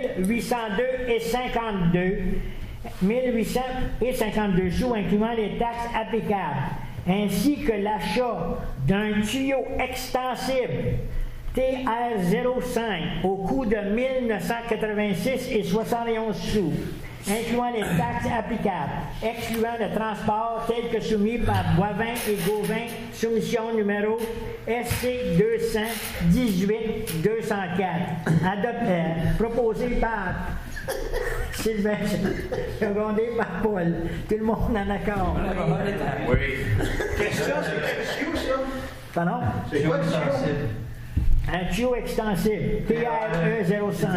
1852 sous incluant les taxes applicables, ainsi que l'achat d'un tuyau extensible TR05 au coût de 1986,71 sous, incluant les taxes applicables, excluant le transport tel que soumis par Boivin et Gauvin, soumission numéro SC 218-204, proposé par Sylvain, secondé par Paul. Tout le monde en accord. Oui. Question, c'est quel tuyau, ça? Pardon? C'est quoi le tuyau? Un tuyau extensible, TRE05.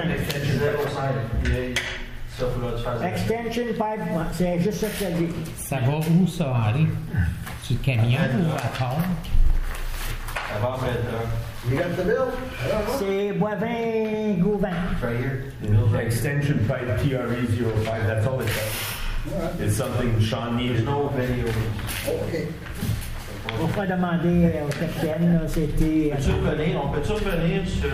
Extension pipe, ouais, c'est juste ça que ça dit. Ça va où, ça, Henri? Sur le camion ou à part? Avant maintenant. You got the bill? C'est Boivin-Gauvin. Right here. The extension pipe TRE05, that's all it does. It's something Sean There's needed. no video. OK. On va demander au capitaine, là, c'était... On peut-tu revenir sur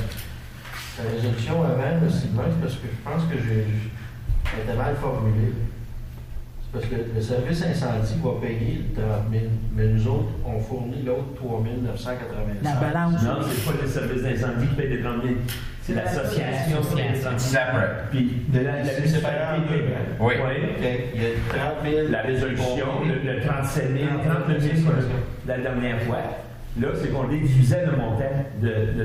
la résolution avant, Sylvain, parce que je pense que j'ai été mal formulé. C'est parce que le service incendie va payer le 30 000, mais nous autres, on fournit l'autre 3 985. La balance. Non, c'est pas le service d'incendie qui paye les 30 000. C'est l'association d'incendie. Separate. Puis de la séparable. Oui. OK. Il y a 30 000. La résolution, le 37 000, 39 000 la dernière fois. Là, c'est qu'on réduisait le montant de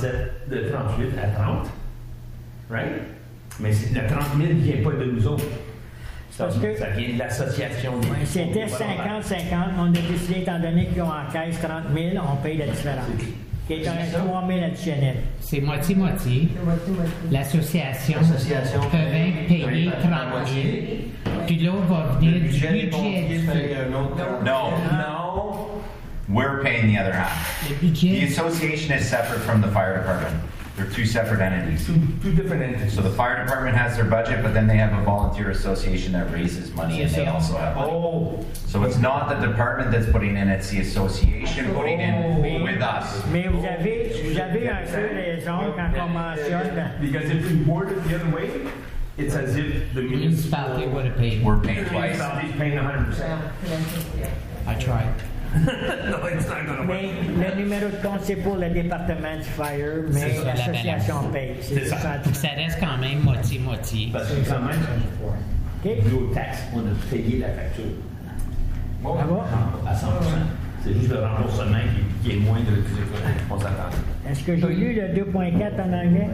38 à 30. Right? Mais le 30 000 ne vient pas de nous autres. Parce que Ça vient de l'association. ouais, c'était 50-50. On a décidé, étant donné qu'ils ont en caisse 30 000, on paye la différence. Qui est un 3 000 additionnel. C'est moitié-moitié. L'association peut payer 30 000. Puis l'autre va venir du budget du... No, Non. we're paying the other half. Le The budget... association is separate from the fire department. They're two separate entities. Two different entities. So the fire department has their budget, but then they have a volunteer association that raises money, and they also have money. Oh. So it's not the department that's putting in; it's the association putting in with us. Mais vous avez un peu raison quand on mentionne... Because if we word it the other way, it's as if the Municipality would have paid. We're paying twice. municipality is paying 100%. I tried. No, it's not going to work. Mais le numéro de compte, c'est pour le département du fire, mais C'est ça, la l'association balance. paye. C'est ça. Faut que ça reste quand même moitié-moitié. Parce que quand même, OK? nos taxes, on a payé la facture. Ça va? À 100%. C'est juste le remboursement qui est moins de ce qu'on s'attend. Est-ce que j'ai lu le 2.4 en anglais?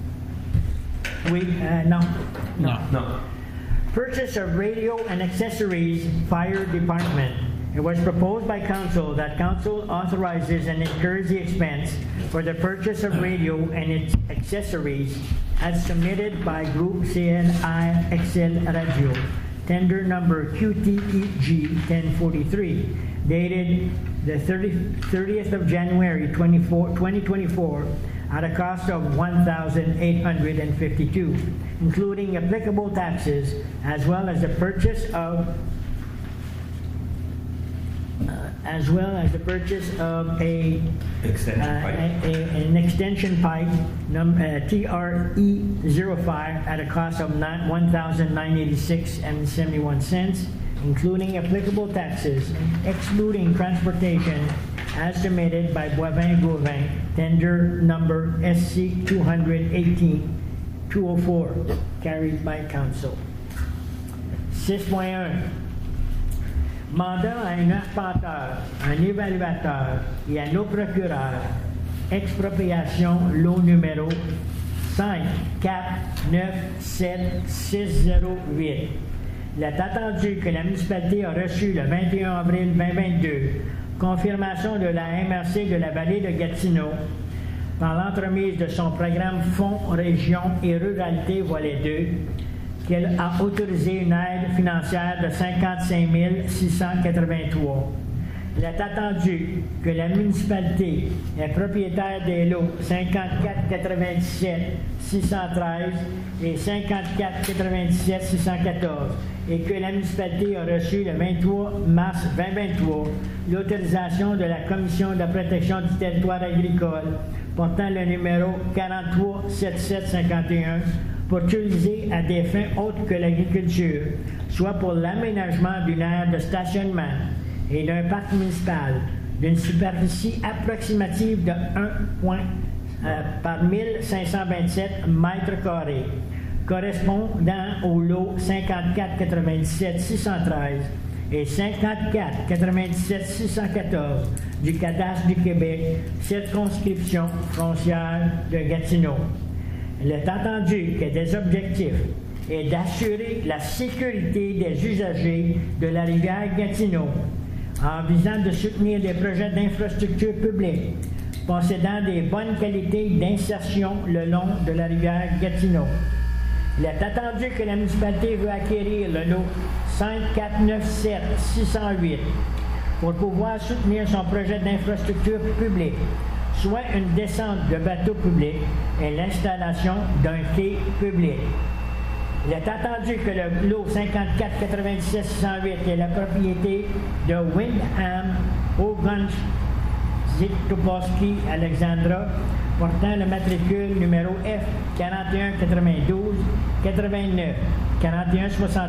Oui, non. Non. Non. Purchase of radio and accessories, fire department. It was proposed by council that council authorizes and incurs the expense for the purchase of radio and its accessories as submitted by Group CNI Excel Radio, tender number QTEG 1043, dated the 30th of January 2024, at a cost of $1,852, including applicable taxes, as well as the purchase of an extension pipe, TRE05, at a cost of $1,986.71, including applicable taxes, excluding transportation, as submitted by Boivin-Gauvin, tender number SC 218-204, carried by council. 6.1. Mandat à un arpenteur, un évaluateur et à nos procureurs, expropriation lot numéro 5497608. Il est attendu que la municipalité a reçu le 21 avril 2022 confirmation de la MRC de la vallée de Gatineau par l'entremise de son programme Fonds Région et Ruralité Volet 2, qu'elle a autorisé une aide financière de 55 683. Il est attendu que la municipalité est propriétaire des lots 54 97 613 et 54 97 614 et que la municipalité a reçu le 23 mars 2023 l'autorisation de la Commission de la protection du territoire agricole portant le numéro 43 7751 pour utiliser à des fins autres que l'agriculture, soit pour l'aménagement d'une aire de stationnement et d'un parc municipal d'une superficie approximative de 1 par 1527 mètres carrés, correspondant au lot 54 97 613 et 54 97 614 du Cadastre du Québec, circonscription foncière de Gatineau. Il est entendu que des objectifs est d'assurer la sécurité des usagers de la rivière Gatineau en visant de soutenir des projets d'infrastructure publique possédant des bonnes qualités d'insertion le long de la rivière Gatineau. Il est attendu que la municipalité veut acquérir le lot 5497 608 pour pouvoir soutenir son projet d'infrastructure publique, soit une descente de bateaux publics et l'installation d'un quai public. Il est attendu que le lot 54 97 608 est la propriété de Windham Ogunch Zitoboski Alexandra, portant le matricule numéro F 41 92 89 41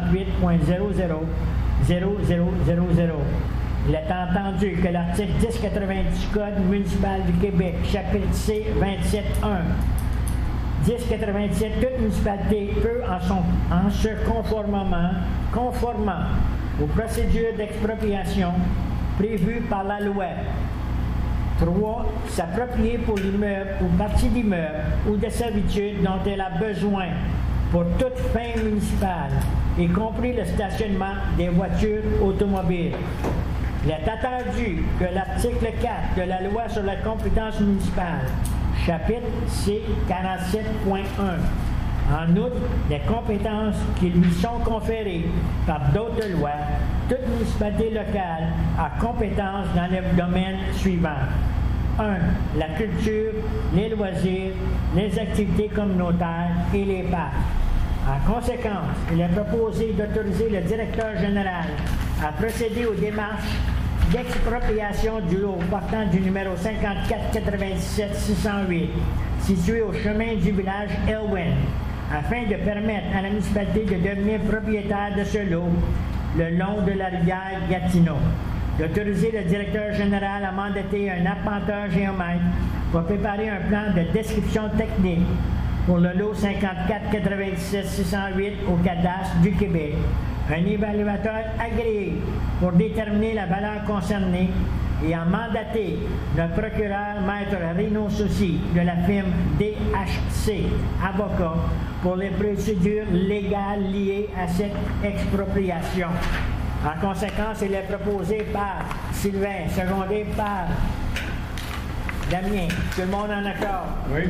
68.00 0000. Il est entendu que l'article 1080 du Code municipal du Québec, chapitre C 27.1 1097, toute municipalité peut, en se conformant aux procédures d'expropriation prévues par la loi. 3. S'approprier pour l'immeuble ou partie d'immeuble ou de servitude dont elle a besoin pour toute fin municipale, y compris le stationnement des voitures automobiles. Il est attendu que l'article 4 de la loi sur la compétence municipale, chapitre C 47.1. En outre, les compétences qui lui sont conférées par d'autres lois, toute municipalité locale a compétence dans les domaines suivants. 1. La culture, les loisirs, les activités communautaires et les parcs. En conséquence, il est proposé d'autoriser le directeur général à procéder aux démarches d'expropriation du lot portant du numéro 54 97 608 situé au chemin du village Elwyn, afin de permettre à la municipalité de devenir propriétaire de ce lot le long de la rivière Gatineau. D'autoriser le directeur général à mandater un arpenteur géomètre pour préparer un plan de description technique pour le lot 54 97 608 au Cadastre du Québec, un évaluateur agréé pour déterminer la valeur concernée et à mandater le procureur maître Rino Soucy de la firme DHC Avocat pour les procédures légales liées à cette expropriation. En conséquence, il est proposé par Sylvain, secondé par Damien. Tout le monde en accord? Oui.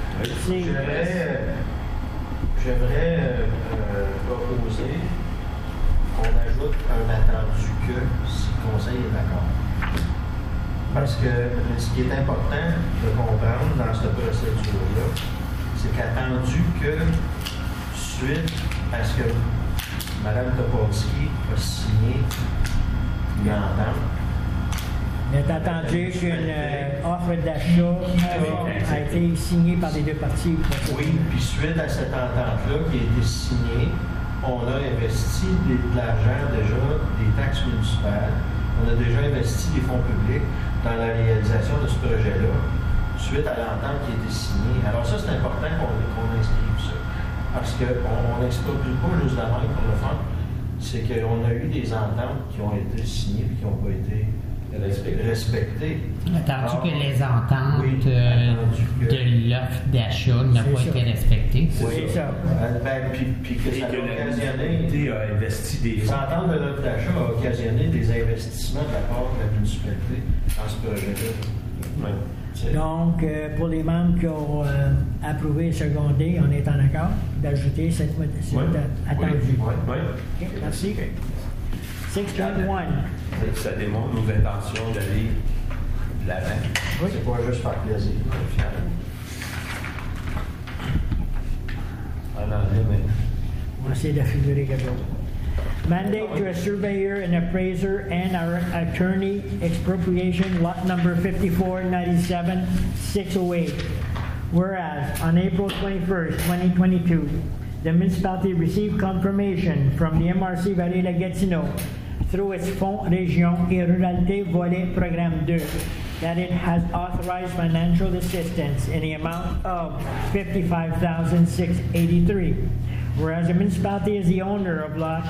J'aimerais proposer qu'on ajoute un attendu que si le conseil est d'accord. Parce que ce qui est important de comprendre dans cette procédure-là, c'est qu'attendu que, suite à ce que Mme Topolsky a signé une entente, il est attendu qu'une offre d'achat a été signée par les deux parties. Oui, puis suite à cette entente-là qui a été signée, on a investi de l'argent déjà, des taxes municipales, on a déjà investi des fonds publics dans la réalisation de ce projet-là, suite à l'entente qui a été signée. Alors ça, c'est important qu'on inscrive ça. Parce qu'on n'exproprie pas juste la main pour le faire. C'est qu'on a eu des ententes qui ont été signées et qui n'ont pas été respectées. Attendu que les ententes de l'offre d'achat n'ont pas été respectées. Oui, c'est ça. Puis que ça a occasionné. A investi des les ententes de l'offre d'achat ont occasionné des investissements de la part de la municipalité dans ce projet-là. Oui. Donc, pour les membres qui ont approuvé et secondé, on est en accord d'ajouter cette attendue. Okay, merci. 6.1. Ça démontre nos intentions d'aller de l'avant. Oui. C'est pas juste par plaisir. On va essayer de figurer quelque chose. Mandate to a surveyor, an appraiser, and our attorney expropriation lot number 5497-608. Whereas on April 21st, 2022, the municipality received confirmation from the MRC Vallée-la-Gatineau through its Fonds Région et Ruralité Volet Programme 2 that it has authorized financial assistance in the amount of $55,683. Whereas the municipality is the owner of lot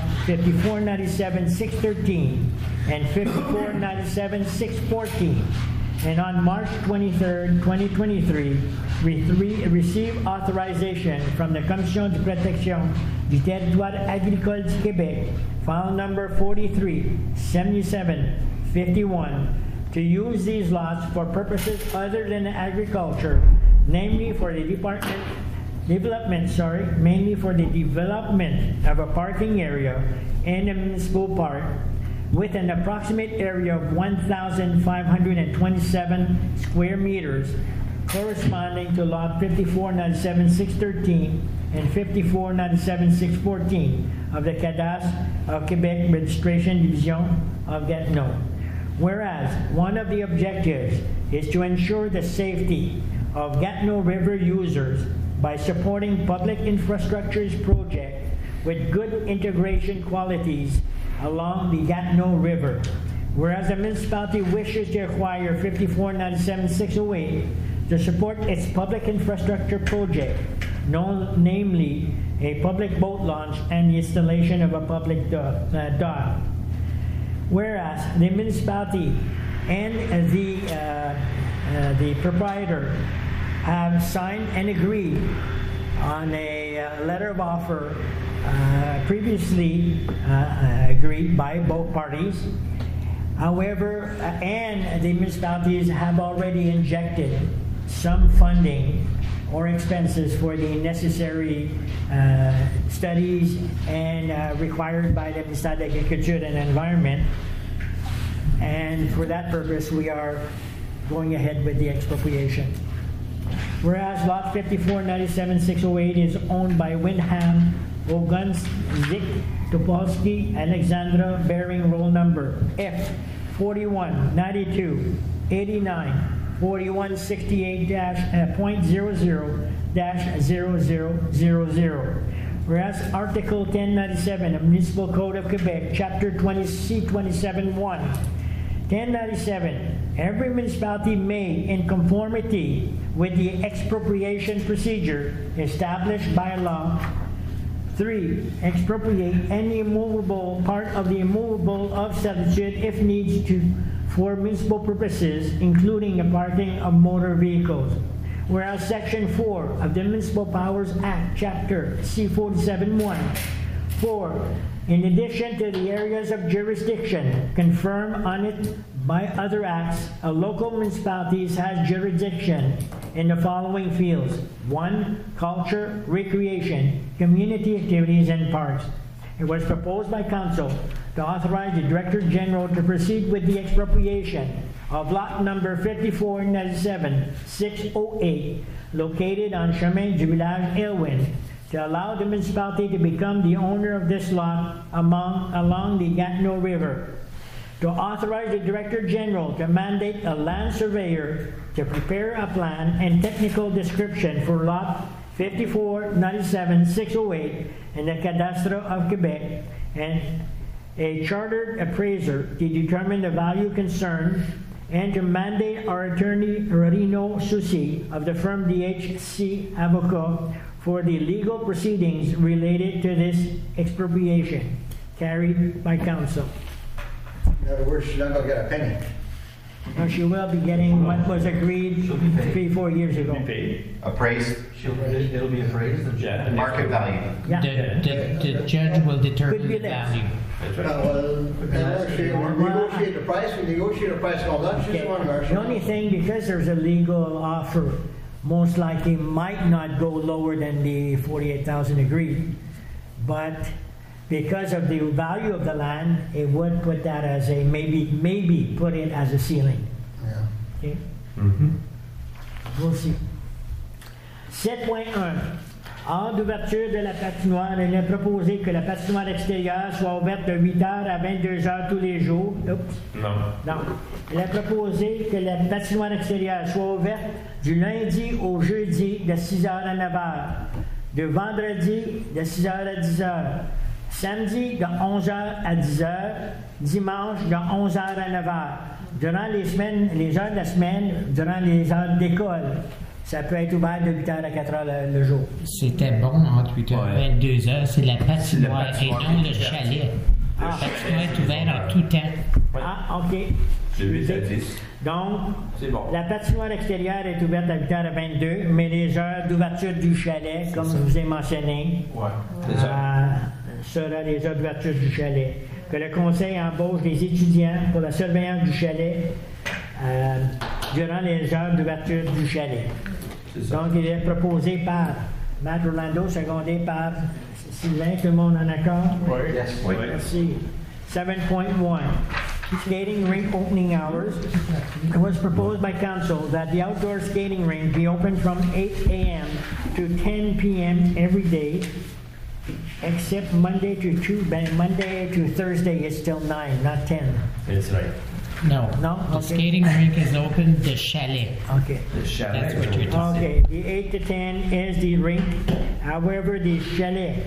5497-613 and 5497-614, and on March 23, 2023, we received authorization from the Commission de protection du territoire agricole du Québec, file number 43-7751, to use these lots for purposes other than agriculture, namely for the mainly for the development of a parking area in a municipal park with an approximate area of 1,527 square meters, corresponding to lot 5497-613 and 5497-614 of the Cadastre of Quebec Registration Division of Gatineau. Whereas one of the objectives is to ensure the safety of Gatineau River users by supporting public infrastructures project with good integration qualities along the Gatineau River. Whereas the municipality wishes to acquire 5497-608 to support its public infrastructure project, namely a public boat launch and the installation of a public dock. Whereas the municipality and the proprietor have signed and agreed on a letter of offer previously agreed by both parties. However, and the municipalities have already injected some funding or expenses for the necessary studies and required by the Ministère de l'Agriculture and Environment. And for that purpose, we are going ahead with the expropriation. Whereas lot 5497-608 is owned by Windham, Oguns, Zick, Topolsky, Alexandra, bearing roll number F4192-89-4168.00-0000. Whereas Article 1097 of Municipal Code of Quebec, Chapter 20C27.1, 1097, every municipality may, in conformity with the expropriation procedure established by law, 3. Expropriate any immovable part of the immovable of servitude if needs to for municipal purposes, including the parking of motor vehicles. Whereas Section 4 of the Municipal Powers Act, Chapter C47.1, 4. In addition to the areas of jurisdiction confirmed on it by other acts, a local municipality has jurisdiction in the following fields: 1. Culture, recreation, community activities, and parks. It was proposed by Council to authorize the Director General to proceed with the expropriation of lot number 5497-608, located on Chemin du Village Elwyn, to allow the municipality to become the owner of this lot along the Gatineau River. To authorize the Director General to mandate a land surveyor to prepare a plan and technical description for lot 5497-608 in the Cadastre of Quebec, and a chartered appraiser to determine the value concerned, and to mandate our attorney Rorino Susi of the firm DHC Avocat for the legal proceedings related to this expropriation. Carried by Council. In other words, she's not going to get a penny. Now she will be getting what was agreed 3-4 years ago. Appraised, It'll be appraised. market value. Yeah. The judge will determine the value. That's right. Negotiate the price. We negotiate the price. All that. She's one of our. The only thing, because there's a legal offer, most likely might not go lower than the 48,000 agreed, but because of the value of the land, it would put that as a maybe put it as a ceiling. Yeah. Okay? Mm-hmm. We'll see. 7.1. Hors d'ouverture de la patinoire, il est proposé que la patinoire extérieure soit ouverte de 8h à 22h tous les jours. Oups. Non. Il est proposé que la patinoire extérieure soit ouverte du lundi au jeudi de 6h à 9h, de vendredi de 6h à 10h, samedi de 11h à 10h, dimanche de 11h à 9h. Durant les semaines, les heures de la semaine, durant les heures d'école, ça peut être ouvert de 8h à 4h le jour. C'était bon entre 8h et 22h, c'est la patinoire et non le chalet. La patinoire est ouverte en tout temps. Ah, OK. De 8 à 10. Donc, C'est bon. la patinoire extérieure est ouverte à 8h à 22, mais les heures d'ouverture du chalet, comme je vous ai mentionné, C'est ça. sera les heures d'ouverture du chalet. Que le conseil embauche des étudiants pour la surveillance du chalet durant les heures d'ouverture du chalet. Donc, il est proposé par Matt Orlando, secondé par Sylvain. Tout le monde en accord? Oui. Oui. Merci. 7.1. Skating rink opening hours. It was proposed by council that the outdoor skating rink be open from 8 a.m. to 10 p.m. every day, except Monday to Thursday is still 9, not 10. That's right. No. No? The Okay. skating rink is open, the chalet. Okay. The chalet. That's what you're talking Okay, the 8 to 10 is the rink. However, the chalet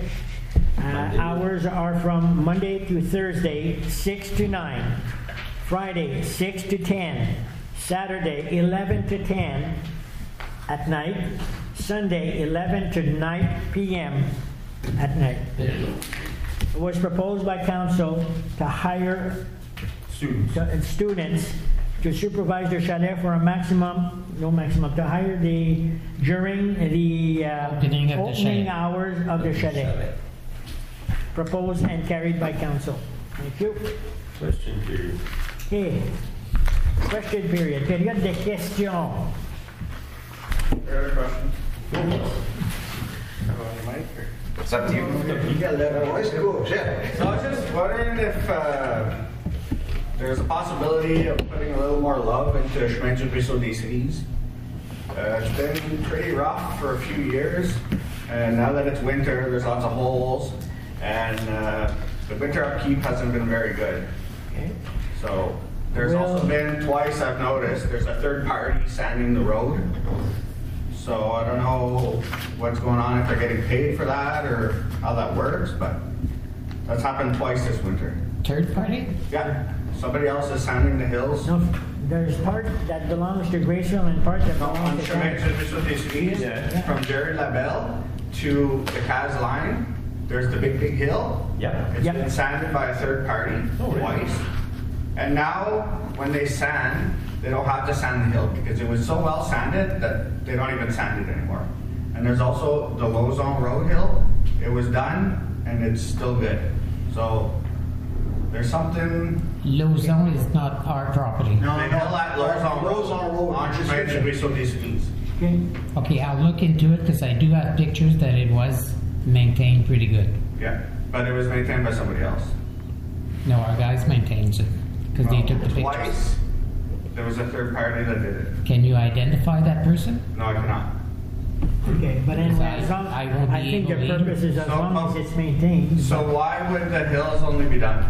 hours are from Monday to Thursday, 6 to 9. Friday, 6 to 10. Saturday, 11 to 10 at night. Sunday, 11 to 9 p.m. at night. It was proposed by council to hire students to supervise the chalet for a to hire during the Opening of the chalet. hours of the chalet. Proposed and carried by council. Thank you. Question period. Okay. Question period. Période de questions. Other questions? It's up to you. You got to let our voice go. Yeah. So I was just wondering if there's a possibility of putting a little more love into Chemin du Ruisseau des Cerises. It's been pretty rough for a few years, and now that it's winter, there's lots of holes, and the winter upkeep hasn't been very good. Okay. So there's also been twice I've noticed there's a third party sanding the road. So I don't know what's going on, if they're getting paid for that or how that works, but that's happened twice this winter. Third party? Yeah, somebody else is sanding the hills. No, there's part that belongs to Graceville and part that On belongs to Chemin Canada. du Ruisseau des Cerises, Yeah. from Jerry Labelle to the Caz line, there's the big hill. Yeah. It's Yep. been sanded by a third party twice. And now, when they sand, they don't have to sand the hill because it was so well sanded that they don't even sand it anymore. And there's also the Lauson Road hill. It was done and it's still good. So there's something. Lauson is not our property. The hill at Lauson Road. on Chemin du Ruisseau des Cerises. Okay. Okay, I'll look into it because I do have pictures that it was maintained pretty good. Yeah, but it was maintained by somebody else. No, our guys maintains it because they took the pictures. Twice, there was a third party that did it. Can you identify that person? No, I cannot. Okay, but anyway, as long, I won't I be think the able to- purpose is as So, long as it's maintained. So why would the hills only be done?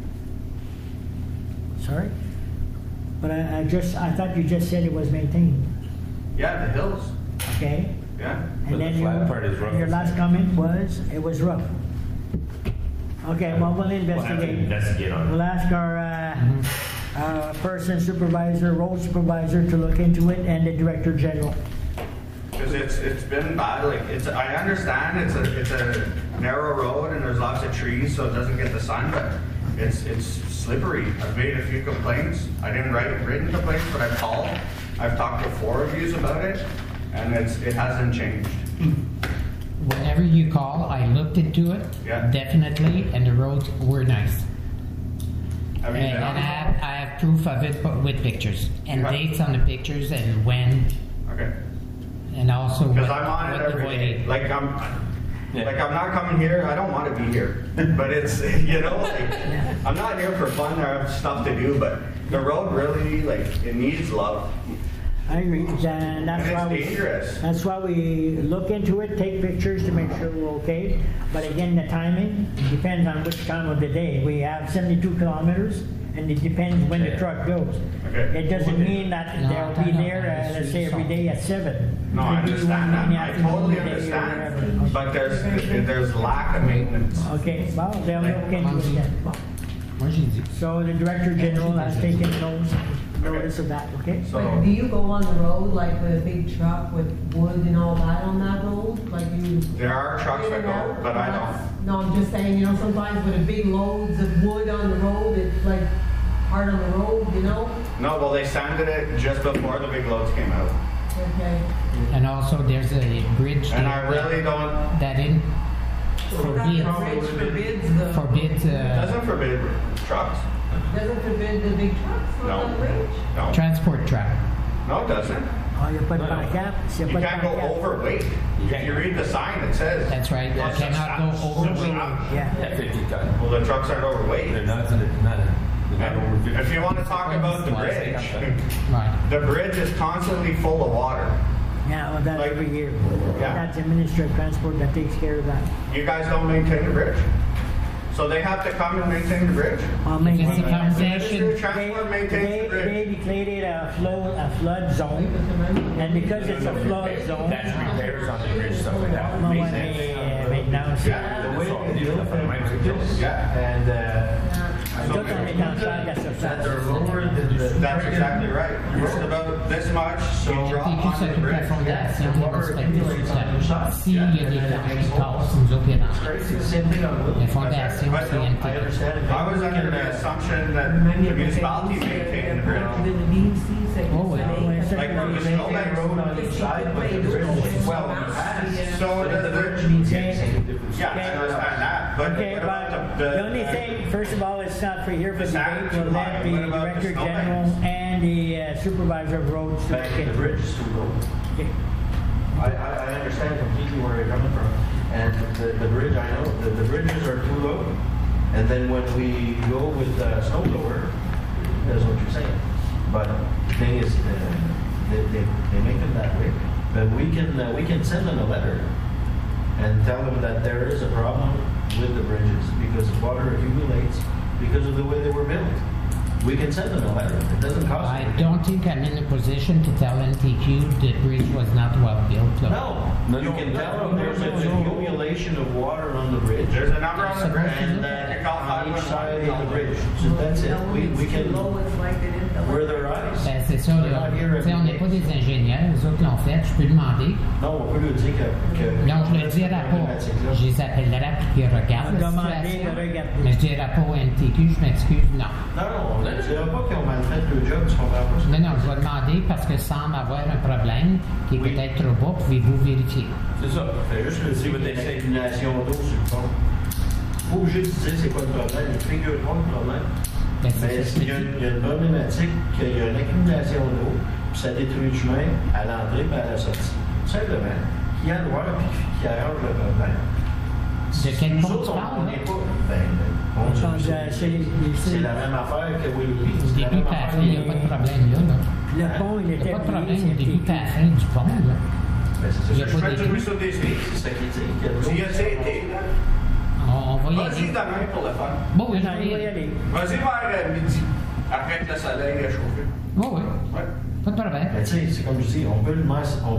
Sorry? But I thought you just said it was maintained. Yeah, the hills. Okay? Yeah. But And the then flat part is rough. your last comment was it was rough. Okay, well, we'll We'll have to investigate. investigate on We'll it. ask our person supervisor, road supervisor to look into it and the director general. Because it's been bad. Like I understand it's a narrow road and there's lots of trees, so it doesn't get the sun, but it's slippery. I've made a few complaints. I didn't write written complaints, but I've called. I've talked to 4 of you about it, and it hasn't changed. Whenever you call, I looked into it, Yeah. definitely, and the roads were nice. Have you been And on I have proof of it but with pictures and Yeah. dates on the pictures and when, Okay. and also Because what, I'm on it what the every void day. is. Like I'm not coming here. I don't want to be here, but it's I'm not here for fun. I have stuff to do, but the road really it needs love. I agree, and that's And why it's dangerous. That's why we look into it, take pictures to make sure we're okay. But again, the timing depends on which time of the day. We have 72 kilometers, and it depends when the truck goes. Okay. It doesn't mean that No, they'll be no, there, let's say every day at 7. No, I Could be understand one in the that. I afternoon, totally day or understand. whatever. But there's lack of maintenance. Okay, well, they'll look into it then. Moi, j'ai dit. So the Director General has taken notice of that, okay? So But do you go on the road like with a big truck with wood and all that on that road? Like you? there are trucks that go, but I don't. No, I'm just saying, sometimes with a big loads of wood on the road, it's like hard on the road, No, well, they sanded it just before the big loads came out. Okay. And also, there's a bridge And there I really don't, that in forbids doesn't forbid trucks. Doesn't forbid the big trucks on No. the bridge? No, transport truck. no, it doesn't. Oh, you put pancarte, You can't go overweight. If you read the sign, it says. That's right. You cannot go overweight. Yeah. Yeah, 50 ton. Well, the trucks aren't overweight. They're not over 50. If you want to talk about the bridge, Right. the bridge is constantly full of water. Yeah, well, that's Like- every year. Yeah. That's the Ministry of Transport that takes care of that. You guys don't maintain the bridge. So they have to come and maintain the bridge. Well, If it's a The Ministry foundation, of Transport maintains the bridge. they declared it a flood zone, and because it's a flood zone, That's repairs on the bridge, stuff like that. well, Makes what sense. they make now, Yeah. The way they do it, Yeah. and tout en étant cher à ce that they're faire. lower than the. That's exactly right. It's about this much, you drop TQ on the s'occupe de la bridge. fondation, on inspecte s'il y a des planches qui cassent, nous autres, il y en a. Same thing on wood. La fondation, But c'est I NTQ. understand. I was under the assumption that the municipality maintained the bridge. Oh, well. Like, You maintain the road on each side, but the bridge is Well, so But the the bridge needs anything. yeah, I understand that, but Okay, what but about the only thing, first of all, it's not for here for The debate. sand We'll too let high. the What about the Director snow General banks? and the Supervisor of Roads to Back look to the into it. bridge is too low. Okay. I understand completely where you're coming from. And the bridge, I know, the bridges are too low. And then when we go with snow blower, that's what you're saying. But the thing is, they make them that way. But we can send them a letter and tell them that there is a problem with the bridges because water accumulates because of the way they were built. We can send them a letter. It doesn't cost I anything. don't think I'm in a position to tell NTQ the bridge was not well built. No, you can tell them there's an accumulation of water on the bridge. There's a number on the bridge, And you call on each 511. side of the bridge. So that's it. We can, we're their eyes. Ben, c'est ça, là. Tu sais, on n'est pas des ingénieurs, les autres l'ont fait, je peux demander. Non, on peut lui dire que Non, je le dirai pas. Je les appellerai pour qu'ils regardent la Demander situation. de regarder. Mais je dirai pas au NTQ, je m'excuse, non. Non, on ne dira pas qu'ils ont mal fait le job, tu comprends pas? Non, non, je vais demander parce que semble avoir un problème qui est Oui. peut-être trop bas, pouvez-vous vérifier? C'est ça. Fait juste le dire qu'il y a une accumulation d'eau sur le pont. Pas obligé de dire c'est quoi le problème. Figure-toi le problème. Ben, c'est Mais ça, je il y a te dis. il y a une problématique qu'il y a une accumulation d'eau, puis ça détruit le chemin à l'entrée et à la sortie. Tout simplement. Qui a le droit puis qui arrange le problème. De quel Nous pont autres, tu on parles? n'est pas. Bon Dieu, Change, c'est la même affaire que Willoughby. Au C'est la début, même à la fin, affaire. il n'y a pas de problème là. Le pont, il Il n'y était a pas de problème plié, au début c'était à la fin du pont. Là. Ben, c'est Il y a ça. pas Je fais de du ruisseau des Suisses. C'est ça qu'il dit. qu'il y a de l'eau. Tu y as été, là? On va y Vas-y aller. demain pour le fun. Bon, oui, Non, je il vais va y y aller. aller. Vas-y vers midi, après que le soleil a chauffé. Bon, oui, Ouais. pas de problème. Mais tu sais, c'est comme je dis, on peut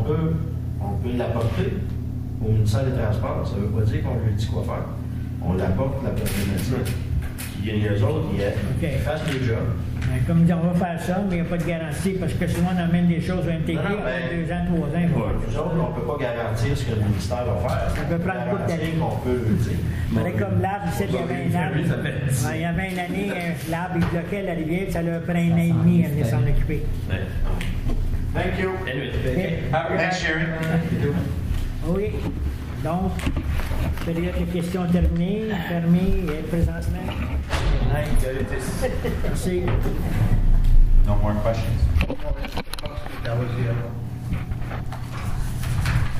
l'apporter au ministère des Transports. Ça ne veut pas dire qu'on lui dit quoi faire. On l'apporte la problématique. Puis il y a les autres qui fassent le job. Ben, comme dit, on va faire ça, mais il n'y a pas de garantie parce que souvent on amène des choses au MTQ Non, non, après ben, 2 ans, 3 ans. Nous autres, on ne peut pas garantir ce que le ministère va faire. Ça peut prendre beaucoup d'années. On peut le dire. Mais comme l'arbre, il y avait un arbre. Ben, il y avait une année, l'arbre, il bloquait la rivière, puis ça leur pris un an et demi à venir s'en occuper. Thank you. Okay. Have a good night. Thanks, Sherry. Oui. Donc, période de questions terminée, fermée et présentement. Merci. No more questions? That was the other one.